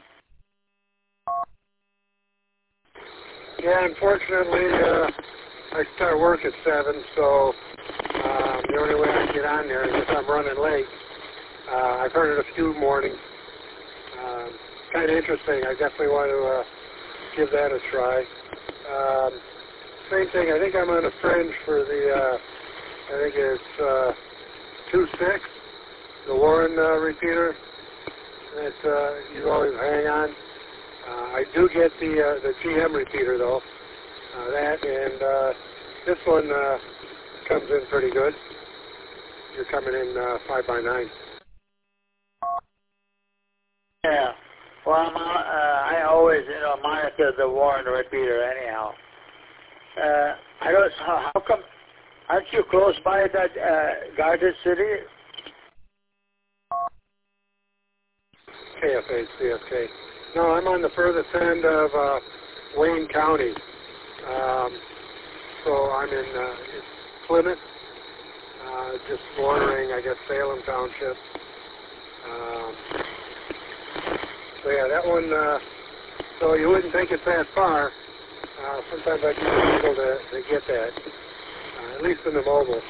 Yeah, unfortunately, I start work at 7, so the only way I can get on there is if I'm running late. I've heard it a few mornings. Kind of interesting. I definitely want to give that a try. Same thing. I think I'm on a fringe for the, I think it's 2.6, the Warren repeater that you always hang on. I do get the GM repeater though. That and this one comes in pretty good. You're coming in 5x9. Yeah. Well, I always, monitor the Warren repeater anyhow. I don't. How come? Aren't you close by that Garden City? KFH, CFK. No, I'm on the furthest end of Wayne County. So I'm in Plymouth, just bordering, I guess, Salem Township. So yeah, that one, so you wouldn't think it's that far. Sometimes I can able to get that, at least in the mobile.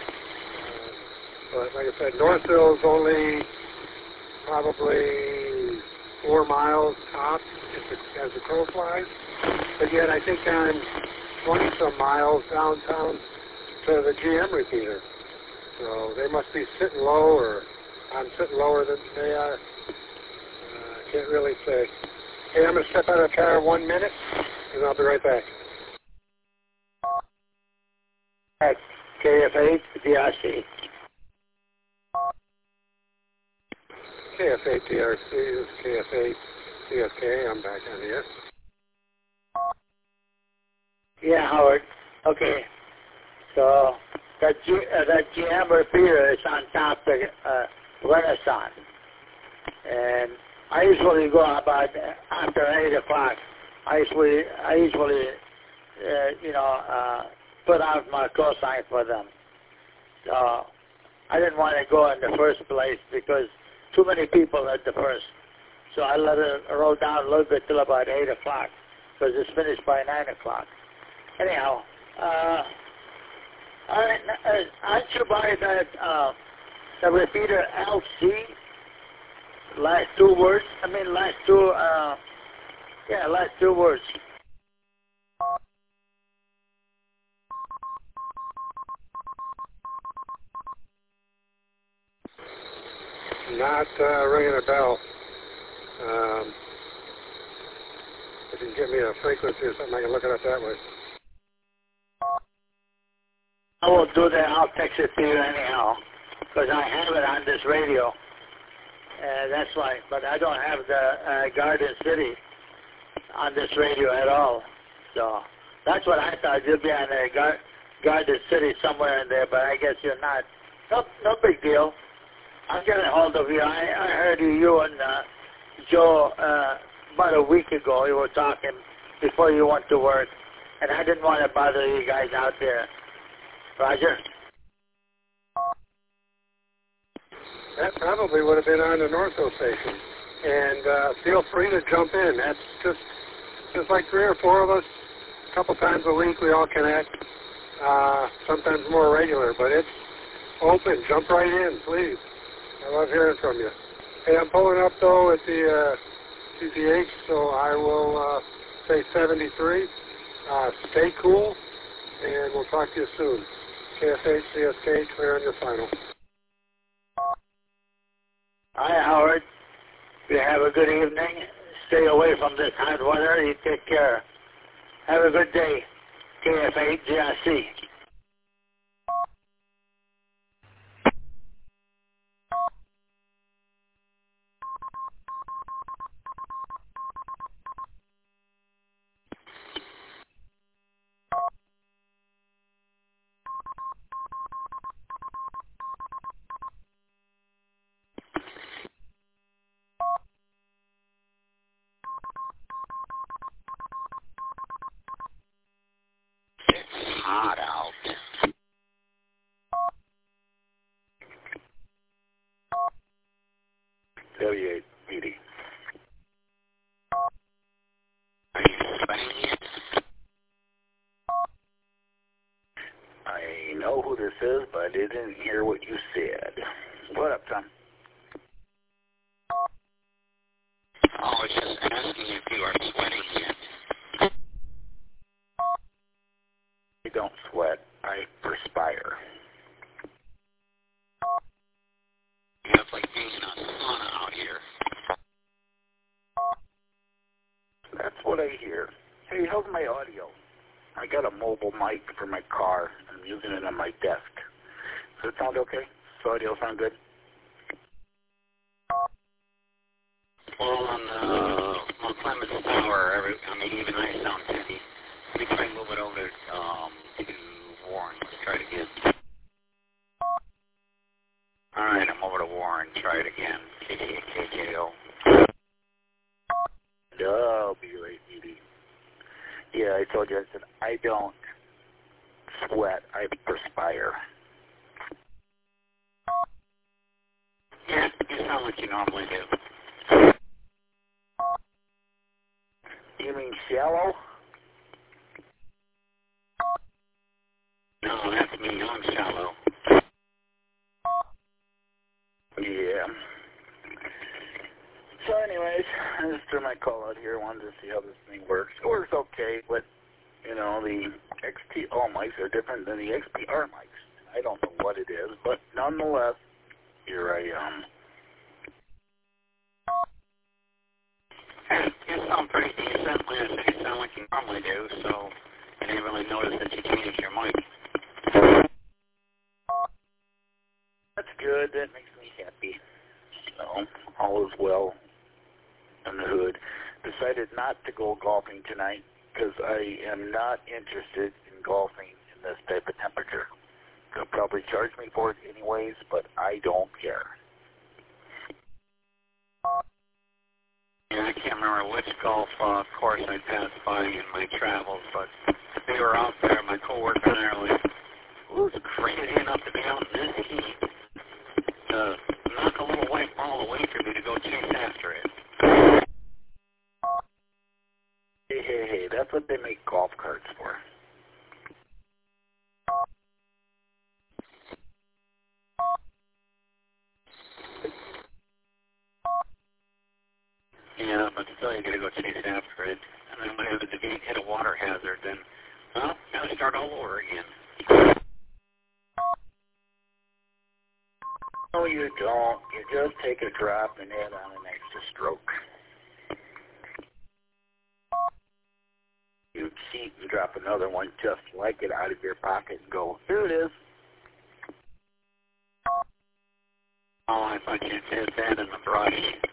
But like I said, Northville is only probably 4 miles tops as the crow flies. But yet I think I'm 20-some miles downtown to the GM repeater. So they must be sitting low, or I'm sitting lower than they are. Can't really say. Hey, I'm going to step out of the car 1 minute, and I'll be right back. At KFH, DRC. KFH, DRC, this is KFH, CFK. I'm back on here. Yeah, Howard. Okay. So that GM repeater is on top of Renaissance. And I usually go about after 8 o'clock. I usually put out my cosign for them. So I didn't want to go in the first place because too many people at the first. So I let it roll down a little bit till about 8 o'clock because it's finished by 9 o'clock. Anyhow, aren't you by that the repeater LC? Last two words. Last two words. Not ringing a bell. If you can give me a frequency or something, I can look it up that way. I will do that. I'll text it to you anyhow, because I have it on this radio. That's why. But I don't have the Garden City on this radio at all. So that's what I thought. You'd be on the Garden City somewhere in there, but I guess you're not. No big deal. I'm getting a hold of you. I heard you and Joe about a week ago. You were talking before you went to work, and I didn't want to bother you guys out there. Roger? That probably would have been on the Northville station. And feel free to jump in. That's just like 3 or 4 of us. A couple times a week we all connect. Sometimes more regular, but it's open. Jump right in, please. I love hearing from you. Hey, I'm pulling up, though, at the CCH, so I will say 73. Stay cool, and we'll talk to you soon. KFH, CSK, clear on your final. Hi, Howard. You have a good evening. Stay away from this hot weather. You take care. Have a good day. KFH, GRC. Hot out. W8 PD. Are you sweating yet? I know who this is, but I didn't hear what you said. What up, Tom? I was just asking if you are sweating yet. I don't sweat. I perspire. Yeah, it's like being in a sauna out here. That's what I hear. Hey, how's my audio? I got a mobile mic for my car. I'm using it on my desk. Does it sound okay? Does audio sound good? Well, on Clemens Tower, even I sound busy. Let me try and move it over to Warren. Let's try it again. All right, I'm over to Warren. Try it again. KKO. W8 PD. Yeah, I told you. I said I don't sweat. I perspire. Yeah, you sound like you normally do. You mean shallow? No, that's me. I'm shallow. Yeah. So anyways, I just threw my call out here. Wanted to see how this thing works. It works okay, but, you know, the XTO mics are different than the XPR mics. I don't know what it is, but nonetheless, here I am. You sound pretty decent. You sound like you normally do, so I didn't really notice that you changed your mic. That's good. That makes me happy. So, all is well in the hood. Decided not to go golfing tonight because I am not interested in golfing in this type of temperature. They'll probably charge me for it anyways, but I don't care. Yeah, I can't remember which golf course I passed by in my travels, but they were out there. My coworker and I were like, "Who's crazy enough to be out in this heat to knock a little white ball away from me to go chase after it?" Hey, that's what they make golf carts for. Yeah, but still you gotta go chase after it. And then whenever the gate hit a water hazard, then, well, gotta start all over again. No, you don't. You just take a drop and add on an extra stroke. You cheat and drop another one just like it out of your pocket and go, here it is. Oh, I thought you did that in the brush.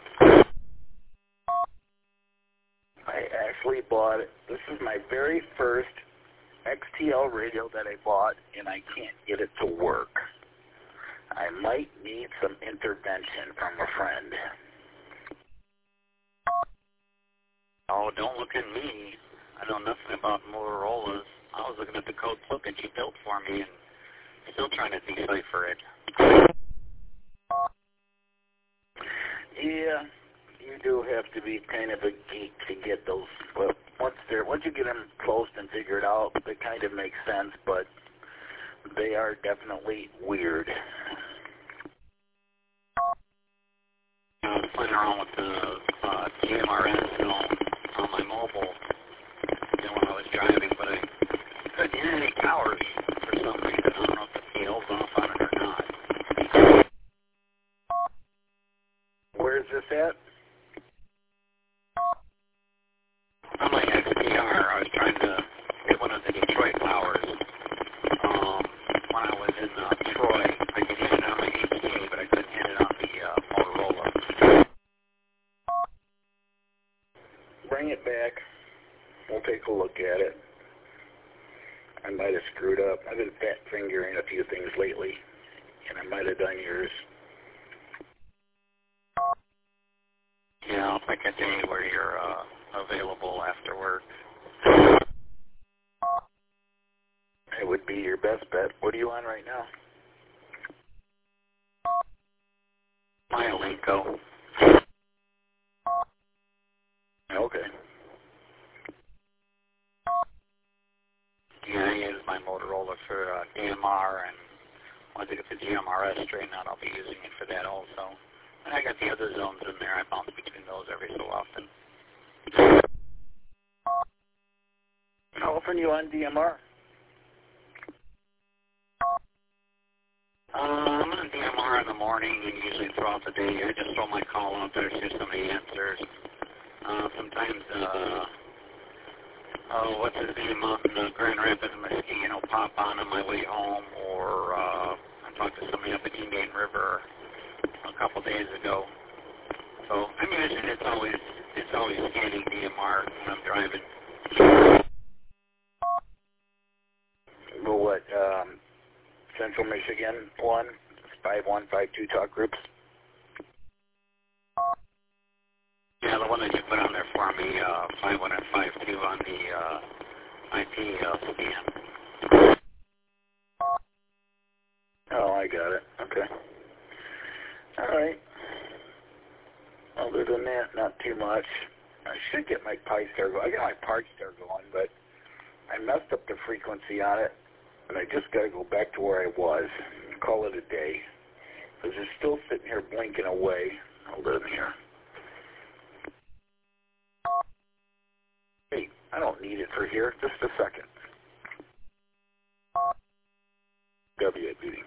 I actually bought it. This is my very first XTL radio that I bought, and I can't get it to work. I might need some intervention from a friend. Oh, don't look at me. I know nothing about Motorola's. I was looking at the code book that you built for me and still trying to decipher it. Yeah, you do have to be kind of a geek to get those. Well, once you get them closed and figured out, they kind of make sense, but they are definitely weird. I was playing around with the GMRS on my mobile when I was driving, but I couldn't hit any towers for some reason. I don't know if it's a look at it. I might have screwed up. I've been fat fingering a few things lately, and I might have done yours. Yeah, I'll pick a day where you're available after work. It would be your best bet. What are you on right now? Myolinko. Okay. Yeah, I use my Motorola for DMR, and once I get the DMRS straightened out, I'll be using it for that also. And I got the other zones in there. I bounce between those every so often. How often are you on DMR? I'm on DMR in the morning and usually throughout the day. I just throw my call out there, see if somebody answers. Sometimes, what's his name out in Grand Rapids, Mesquite, will pop on my way home, or I talked to somebody up at Indian River a couple days ago. So I'm using it's always scanning DMR when I'm driving. Well, what? Central Michigan 1, 5152 talk groups. Yeah, the one that you put on there for me, 5152 on the IP scan. Oh, I got it. Okay. All right. Other than that, not too much. I should get my Pi Star going. I got my Park Star going, but I messed up the frequency on it, and I just got to go back to where I was. Call it a day. Because it's still sitting here blinking away. Hold it here. Hey, I don't need it for here. Just a second. WABD.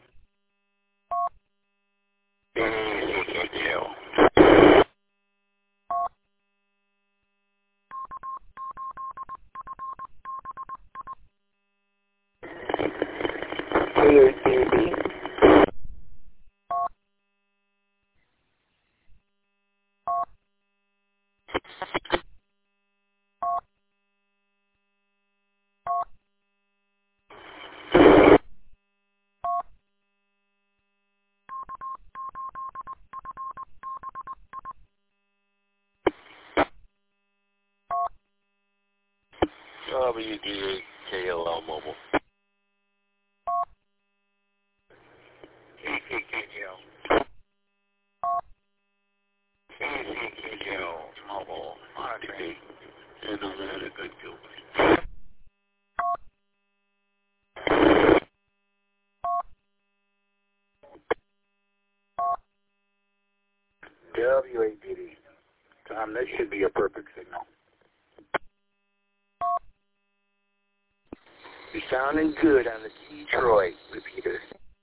WDKLL Mobile. KCKGO. KCKGO Mobile. Monitoring. And those are the good Google. WABD. Tom, this should be a perfect signal. You're sounding good on the Detroit repeater.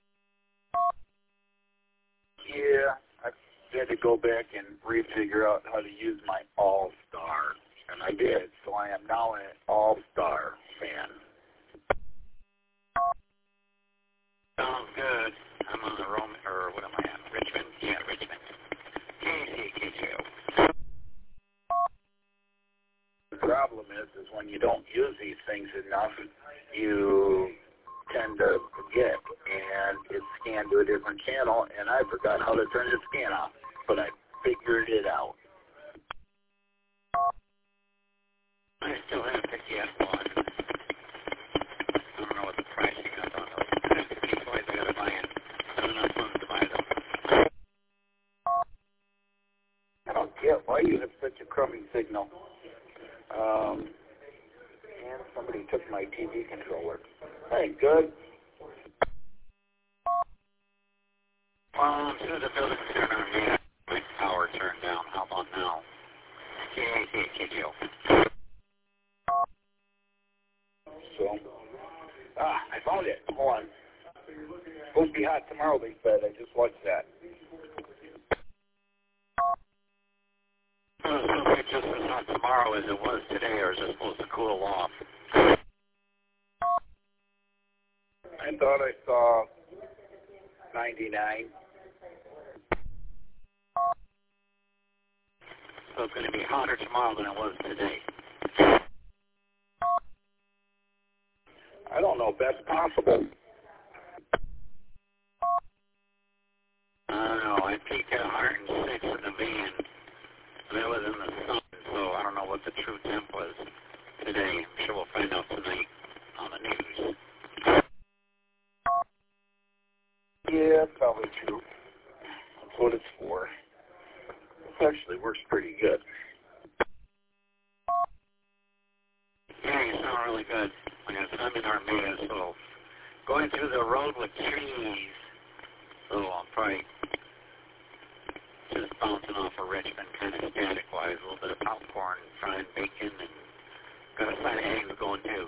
Yeah, I had to go back and refigure out how to use my All-Star, and I did. So I am now an All-Star fan. Sounds good. I'm on the Roman, or what am I on? Richmond? Yeah, Richmond. KCKGO. The problem is when you don't use these things enough, you tend to forget, and it's scanned to a different channel, and I forgot how to turn the scan off, but I figured it out. I still have the GS1. I don't know what the pricing is on those. I have 50 toys I gotta buy in. I don't have funds to buy them. I don't get why you have such a crummy signal. And somebody took my TV controller. Hey, good. Well, as soon as the building's turned on, me, my power turned down. How about now? KCKGO. So, I found it. Hold on. It's supposed to be hot tomorrow, they said. I just watched that. It's supposed to be just as hot tomorrow as it was today, or is it supposed to cool off? I thought I saw 99. So it's going to be hotter tomorrow than it was today. best possible. I don't know. I peaked at 106 in the van. That was in the sun, so I don't know what the true temp was today. I'm sure we'll find out tonight on the news. Yeah, probably true. That's what it's for. It actually works pretty good. Yeah, you sound really good. Like I said, I'm in Armada, so going through the road with trees, so I'm probably just bouncing off of Richmond, kind of static-wise, a little bit of popcorn, fried bacon, and got a side of eggs going too.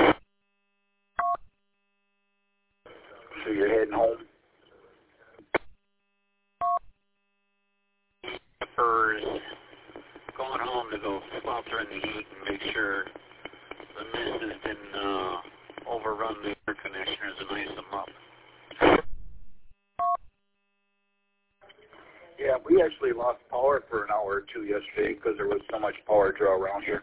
So you're heading home? Peppers, going home to go swelter in the heat and make sure the missus didn't overrun the air conditioners and ice them up. Yeah, we actually lost power for an hour or two yesterday because there was so much power draw around here.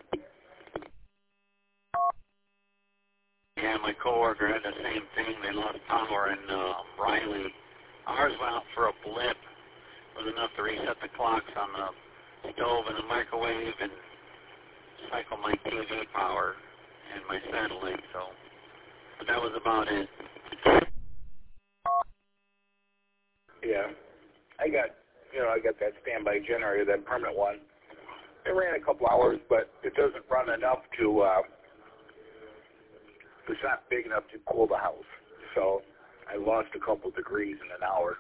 Yeah, my coworker had the same thing. They lost power in Riley. Ours went out for a blip. It was enough to reset the clocks on the stove and the microwave and cycle my TV power and my satellite. So, but that was about it. Yeah, I got that standby generator, that permanent one. It ran a couple hours, but it doesn't run enough to. It's not big enough to cool the house, so I lost a couple degrees in an hour.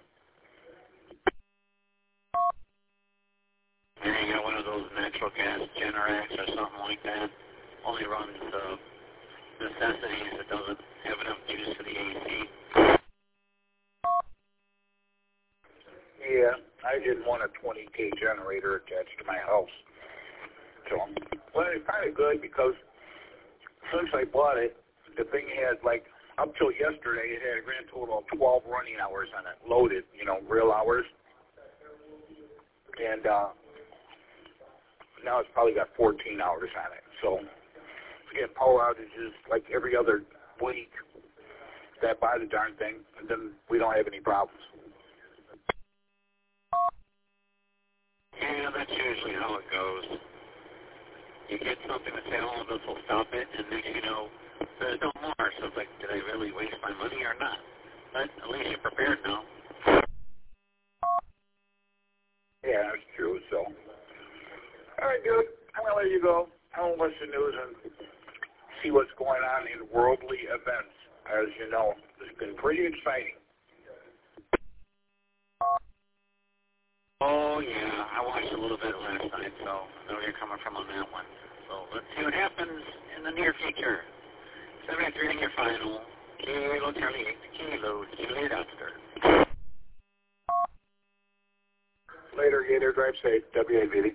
And you got one of those natural gas Generacs or something like that. Only runs necessities. It doesn't have enough juice for the AC. Yeah, I didn't want a 20K generator attached to my house. So, well, it's kind of good because since I bought it, the thing had, like, up till yesterday, it had a grand total of 12 running hours on it, loaded, real hours. And now it's probably got 14 hours on it. So we get power outages like every other week that buy the darn thing, and then we don't have any problems. Yeah, that's usually how it goes. You get something to say, oh, this will stop it, and next you know, there's no more. So it's like, did I really waste my money or not? But at least you're prepared now. Yeah, that's true. So, all right, dude, I'm going to let you go. I'm going to listen to news and see what's going on in worldly events. As you know, it's been pretty exciting. Oh, yeah, I watched a little bit last night, so I know where you're coming from on that one. So let's see what happens in the near future. 73 in your final. Kilo Charlie 8 Kilo Juliet Oscar. Later, Gator. Drive safe. WAVD.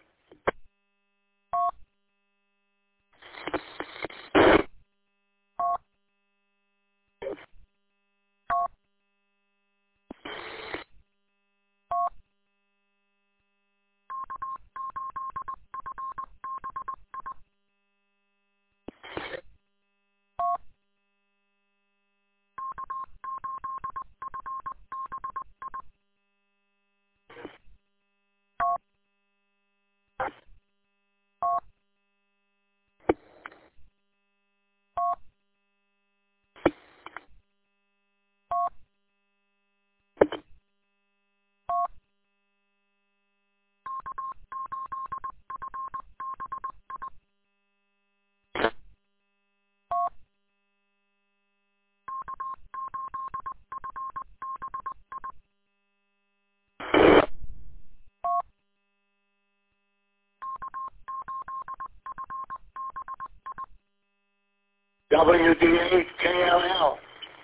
WD8KLL,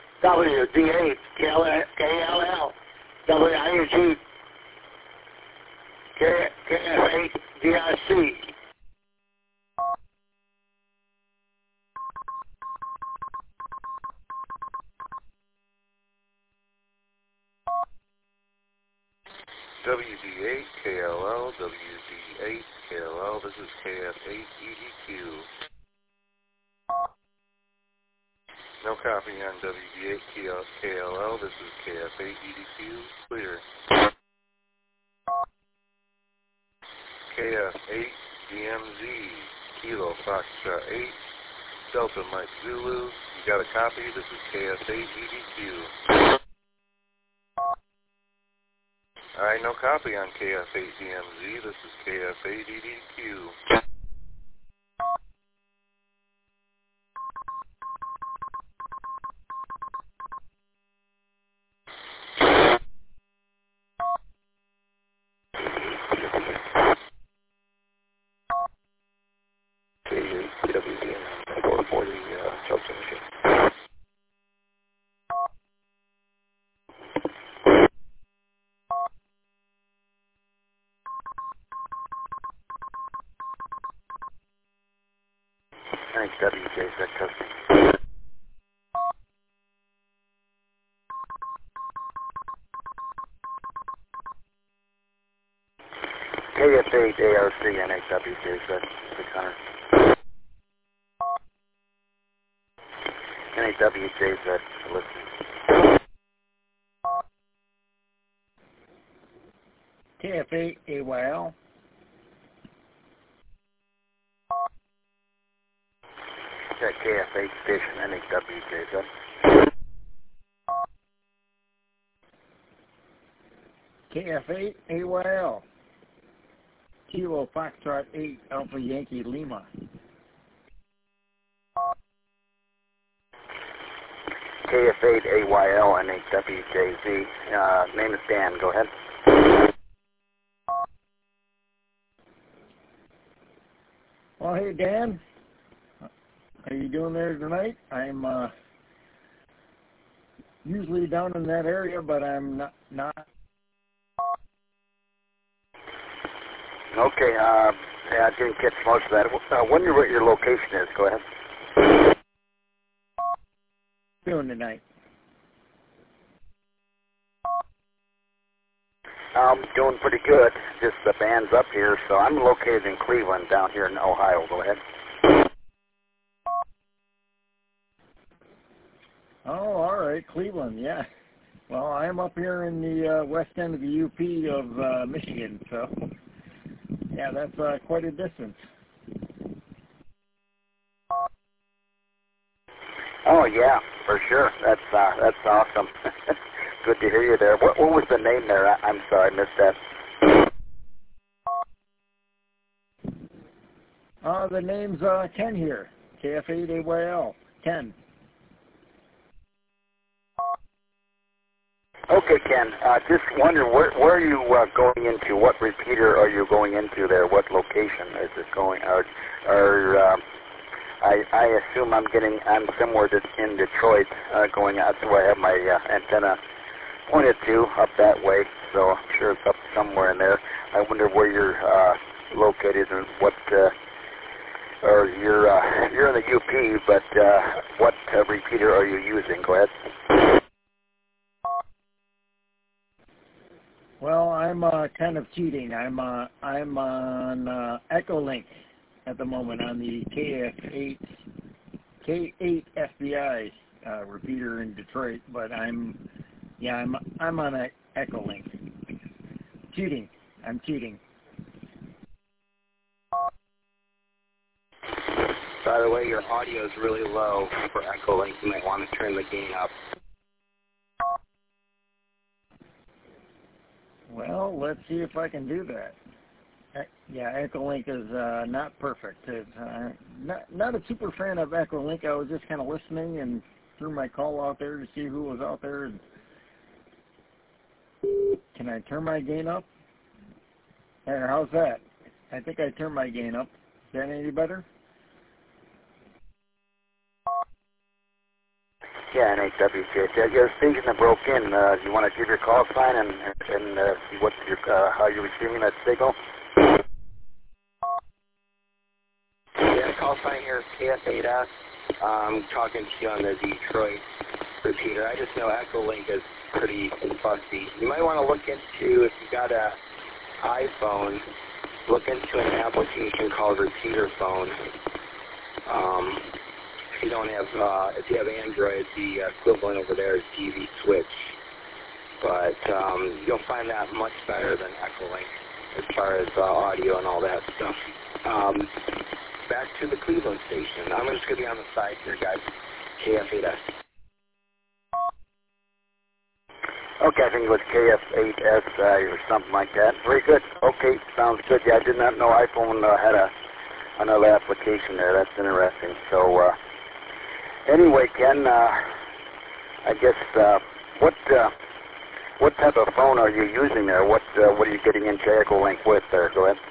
WD8KLL, WIUG, KF8DRC. WD8 KLL, WD8 KLL, this is KF8 EDQ. No copy on WB8 KLL. This is KF8 EDQ. Clear. KF8 DMZ. Kilo Foxtrot 8. Delta Mike Zulu. You got a copy? This is KF8 EDQ. Alright, no copy on KF8 DMZ. This is KF8 EDQ. Thanks, WJZ Custom. KF8 ARC NHWJZ 600. NHWJZ listen. KF8 AYL. Check KF8 station NHWJZ. KF8 AYL. Kilo Foxtrot 8 Alpha Yankee Lima. KF8 AYL NHWJZ. Name is Dan. Go ahead. Well, hey Dan. How you doing there tonight? I'm usually down in that area, but I'm not. Okay, yeah, I didn't catch most of that. Wonder what your location is. Go ahead. Doing tonight? I'm doing pretty good. Just the band's up here, so I'm located in Cleveland, down here in Ohio. Go ahead. Oh, all right, Cleveland, yeah. Well, I'm up here in the west end of the UP of Michigan, so yeah, that's quite a distance. Oh yeah, for sure. That's awesome. Good to hear you there. What was the name there? I'm sorry, I missed that. The name's Ken here. KF8 AYL. Ken. Okay, Ken. Just wondering, where are you going into? What repeater are you going into there? What location is it going? I assume I'm somewhere in Detroit, going out to where I have my antenna pointed to, up that way. So I'm sure it's up somewhere in there. I wonder where you're located and what. Or you're in the UP, but what repeater are you using? Go ahead. Well, I'm kind of cheating. I'm on Echolink at the moment on the K8 FBI repeater in Detroit, but I'm on a Echolink. Cheating. I'm cheating. By the way, your audio is really low for Echolink. You might want to turn the gain up. Well, let's see if I can do that. Yeah, Echolink is not perfect. It's, not a super fan of Echolink. I was just kind of listening and threw my call out there to see who was out there. Can I turn my gain up? There, how's that? I think I turned my gain up. Is that any better? Yeah, NHWJ. Your station that broke in. Do you want to give your call sign and see what how you're receiving that signal? Yeah, call sign here is KF8S. I'm talking to you on the Detroit repeater. I just know Echolink is pretty fussy. You might want to look into, if you got an iPhone, look into an application called Repeater Phone. If you don't have, if you have Android, the equivalent over there is TV Switch. But you'll find that much better than Echolink as far as audio and all that stuff. Back to the Cleveland station. I'm just going to be on the side here, guys. KF8S. Okay, I think it was KF8S or something like that. Very good. Okay, sounds good. Yeah, I did not know iPhone had another application there. That's interesting. So, anyway, Ken, I guess what type of phone are you using there? What are you getting into Echolink with there? Go ahead.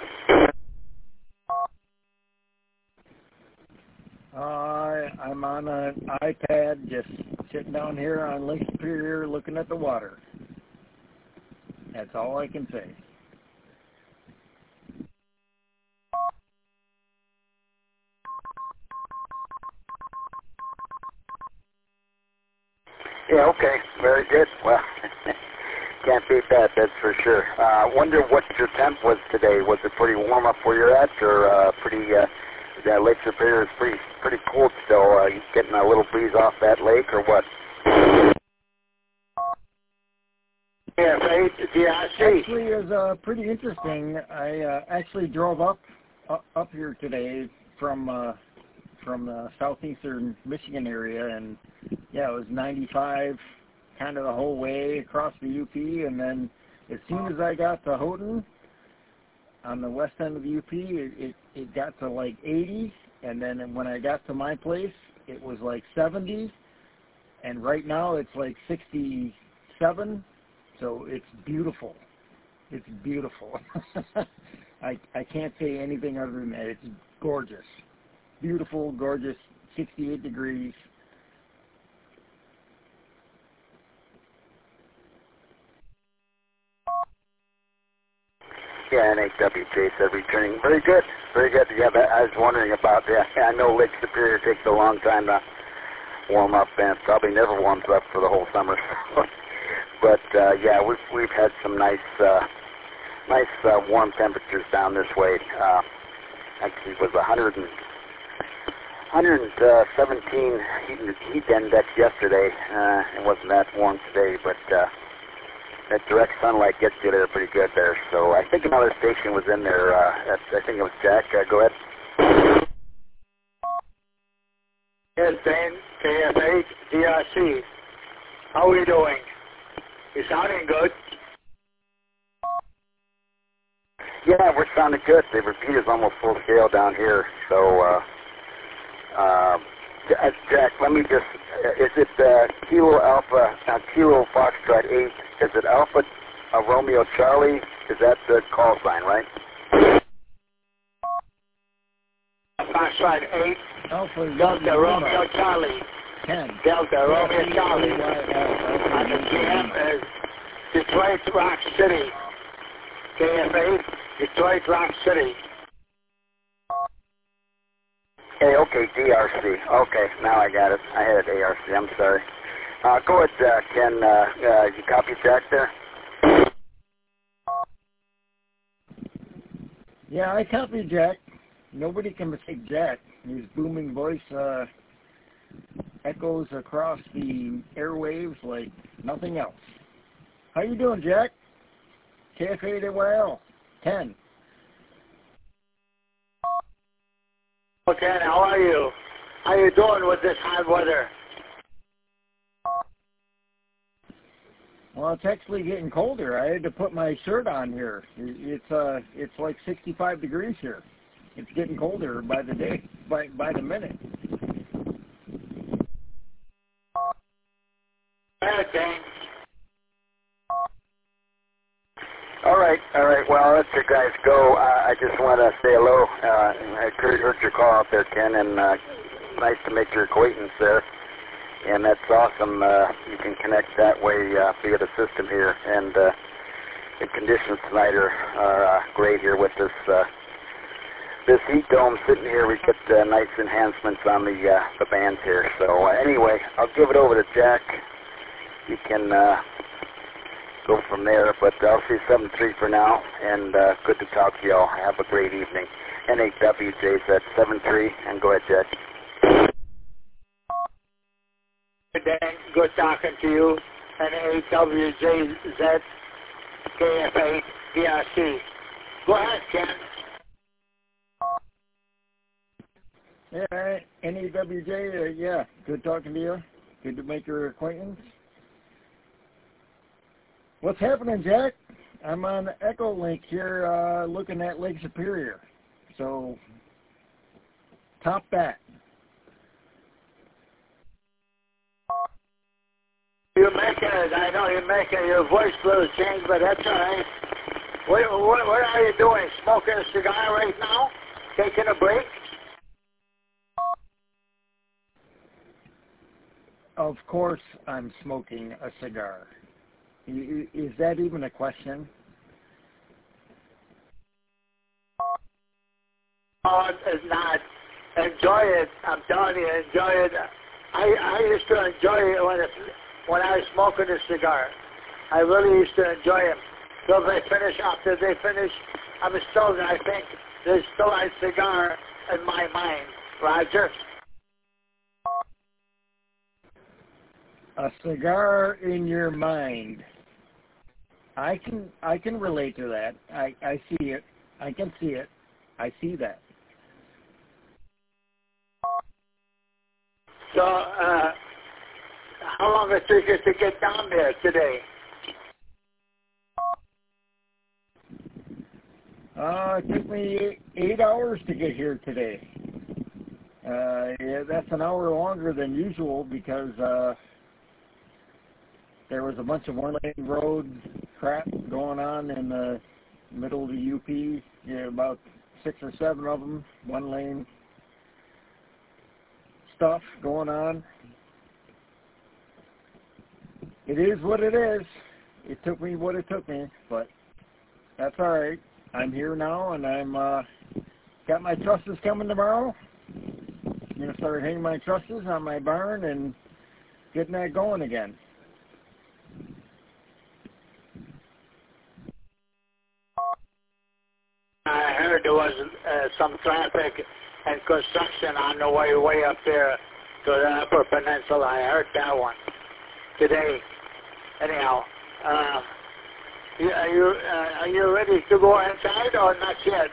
I'm on an iPad, just sitting down here on Lake Superior looking at the water. That's all I can say. Yeah, okay. Very good. Well, can't beat that, that's for sure. I wonder what your temp was today. Was it pretty warm up where you're at, or pretty... Lake Superior is pretty cold still. Are you getting a little breeze off that lake, or what? Yeah, actually, it was pretty interesting. I actually drove up here today from the southeastern Michigan area, and yeah, it was 95 kind of the whole way across the UP, and then as soon as I got to Houghton, on the west end of the UP, it got to like 80, and then when I got to my place, it was like 70, and right now it's like 67, so it's beautiful. It's beautiful. I can't say anything other than that. It's gorgeous. Beautiful, gorgeous, 68 degrees. Yeah, NHWJ said returning. Very good. Very good. Yeah, I was wondering about that. I know Lake Superior takes a long time to warm up, and it probably never warms up for the whole summer. But, yeah, we've had some nice warm temperatures down this way. Actually, it was 117 heat index yesterday. It wasn't that warm today, but... that direct sunlight gets you there pretty good there. So I think another station was in there. I think it was Jack. Go ahead. Yes, Dane, KF8, DRC. How are you doing? You're sounding good. Yeah, we're sounding good. The repeater's almost full scale down here. So, Jack, let me just, is it Kilo Alpha, Kilo Foxtrot 8, is it Alpha Romeo Charlie? Is that the call sign, right? Foxtrot 8, Alpha Delta Romeo Charlie. 10. Delta Romeo Charlie. And the GM is Detroit Rock City. KF8, Detroit Rock City. Okay, DRC. Okay, now I got it. I had it ARC. I'm sorry. Go ahead, Ken. You copy Jack there? Yeah, I copy Jack. Nobody can mistake Jack. His booming voice echoes across the airwaves like nothing else. How you doing, Jack? KF8AYL 10. Okay, how are you? How you doing with this hot weather? Well, it's actually getting colder. I had to put my shirt on here. It's like 65 degrees here. It's getting colder by the day, by the minute. Okay. All right. Well, I'll let you guys go. I just want to say hello. I heard your call out there, Ken, and nice to make your acquaintance there. And that's awesome. You can connect that way via the system here. And the conditions tonight are great here with this heat dome sitting here. We get nice enhancements on the bands here. So anyway, I'll give it over to Jack. You can go from there, but I'll see 7-3 for now, and good to talk to y'all. Have a great evening. NHWJ said 7-3, and go ahead, Jack. Dan. Good talking to you. And AWJZ KFA BRC. Go ahead, Ken. Yeah, NEWJ, yeah, good talking to you. Good to make your acquaintance. What's happening, Jack? I'm on the Echo Link here looking at Lake Superior. So, top that. You're making it, I know you're making your voice a little change, but that's all right. What are you doing? Smoking a cigar right now? Taking a break? Of course I'm smoking a cigar. Is that even a question? Oh, it's not. Enjoy it. I'm telling you, enjoy it. I used to enjoy it when I was smoking a cigar. I really used to enjoy them. So after they finish, I'm still, I think, there's still a cigar in my mind. Roger? A cigar in your mind. I can relate to that. I see it. I can see it. I see that. So, how long it took you to get down there today? It took me 8 hours to get here today. Yeah, that's an hour longer than usual because there was a bunch of one-lane road crap going on in the middle of the UP. Yeah, about 6 or 7 of them, one-lane stuff going on. It is what it is. It took me what it took me, but that's all right. I'm here now, and I'm got my trusses coming tomorrow. I'm going to start hanging my trusses on my barn and getting that going again. I heard there was some traffic and construction on the way up there to the Upper Peninsula. I heard that one today. Anyhow, are you ready to go inside or not yet?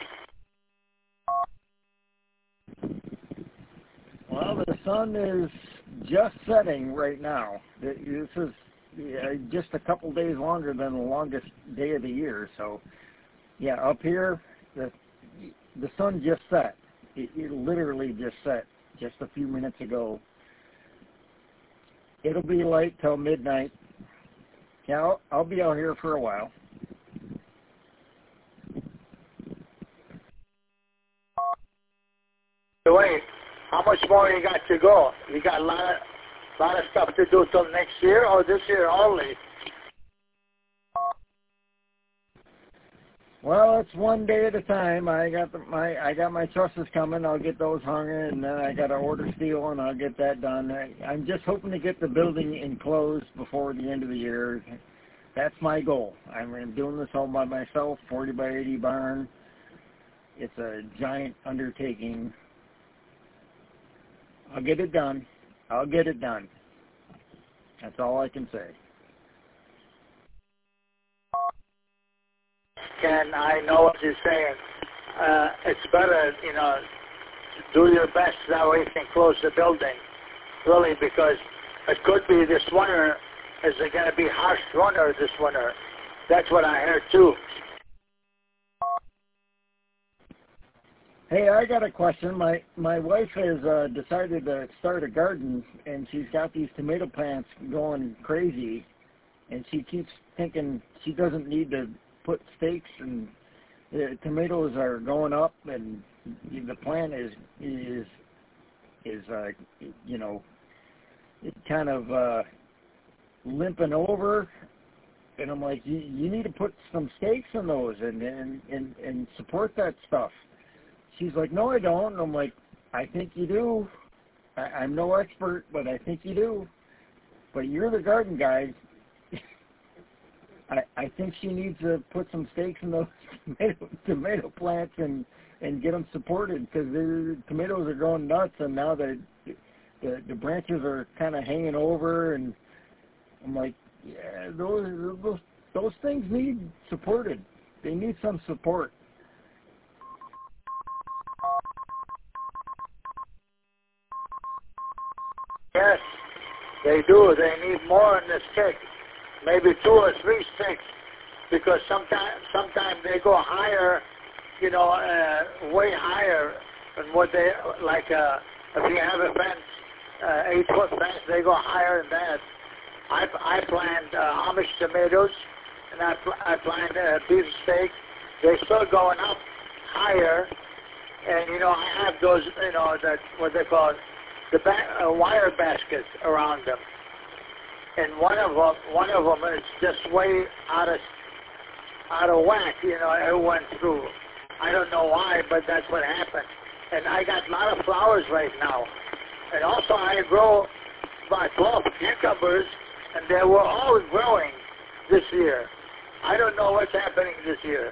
Well, the sun is just setting right now. This is just a couple days longer than the longest day of the year. So, yeah, up here, the sun just set. It literally just set just a few minutes ago. It'll be light till midnight. Yeah, I'll be out here for a while. Wait, how much more you got to go? You got a lot of stuff to do till next year or this year only? Well, it's one day at a time. I got my trusses coming. I'll get those hung, and then I got to order steel, and I'll get that done. I'm just hoping to get the building enclosed before the end of the year. That's my goal. I'm doing this all by myself, 40 by 80 barn. It's a giant undertaking. I'll get it done. I'll get it done. That's all I can say. Ken, I know what you're saying. It's better, do your best that way you can close the building, really, because it could be this winter, is it going to be harsh winter this winter? That's what I heard, too. Hey, I got a question. My wife has decided to start a garden, and she's got these tomato plants going crazy, and she keeps thinking she doesn't need to put stakes, and the tomatoes are going up, and the plant is it's kind of limping over, and I'm like, you need to put some stakes in those and support that stuff. She's like, no, I don't. And I'm like, I think you do. I'm no expert, but I think you do. But you're the garden guy. I think she needs to put some stakes in those tomato plants and get them supported, because their tomatoes are going nuts, and now they the branches are kind of hanging over, and I'm like, yeah, those things need supported. They need some support. Yes, they do. They need more in the stick, maybe 2 or 3 sticks, because sometimes they go higher, you know, way higher than what they like. If you have a fence, 8-foot fence, they go higher than that. I planted Amish tomatoes, and I planted beef steak. They're still going up higher, and you know I have those, you know, that what they call the wire baskets around them, and one of them is just way out of whack. You know, it went through. I don't know why, but that's what happened. And I got a lot of flowers right now, and also I grow about 12 cucumbers, and they were all growing this year. I don't know what's happening this year.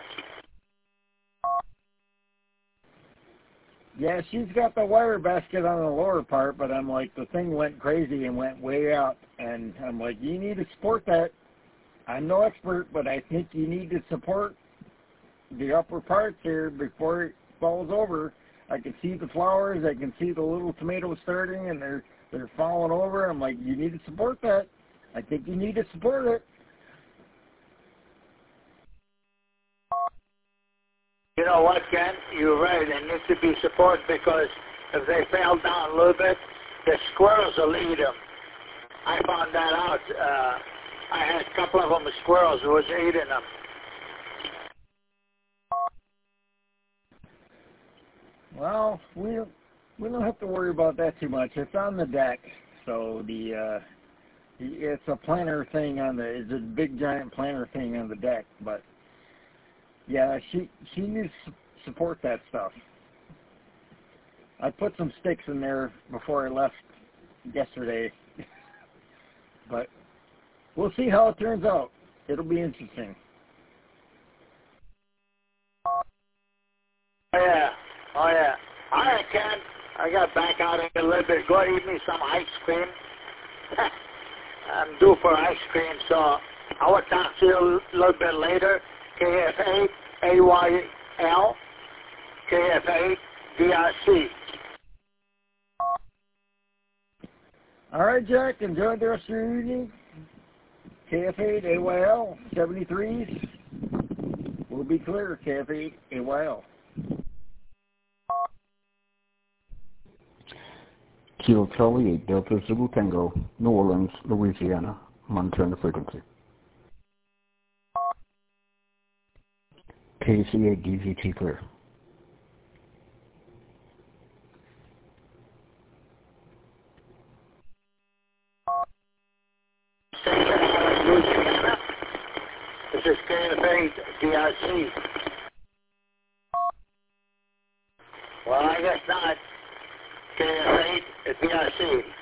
Yeah, she's got the wire basket on the lower part, but I'm like, the thing went crazy and went way out, and I'm like, you need to support that. I'm no expert, but I think you need to support the upper parts here before it falls over. I can see the flowers, I can see the little tomatoes starting, and they're falling over. I'm like, you need to support that. I think you need to support it. You know what, Ken? You're right. They need to be supported because if they fell down a little bit, the squirrels will eat them. I found that out. I had a couple of them, squirrels who was eating them. Well, we don't have to worry about that too much. It's on the deck, so it's a planter thing it's a big giant planter thing on the deck, but yeah, she needs to support that stuff. I put some sticks in there before I left yesterday, but we'll see how it turns out. It'll be interesting. Oh yeah. All right, Ken. I got back out a little bit. Go eat me some ice cream. I'm due for ice cream, so I will talk to you a little bit later. KF8 AYL KF8 DRC. All right, Jack. Enjoy the rest of your evening. KF8 AYL 73s. We'll be clear. KF8 AYL. Kilo Charlie 8 Delta Zulu Tango, New Orleans, Louisiana. Monitor frequency. KC8 DZT clear. This is KF8 DRC. Well, I guess not. KF8 DRC.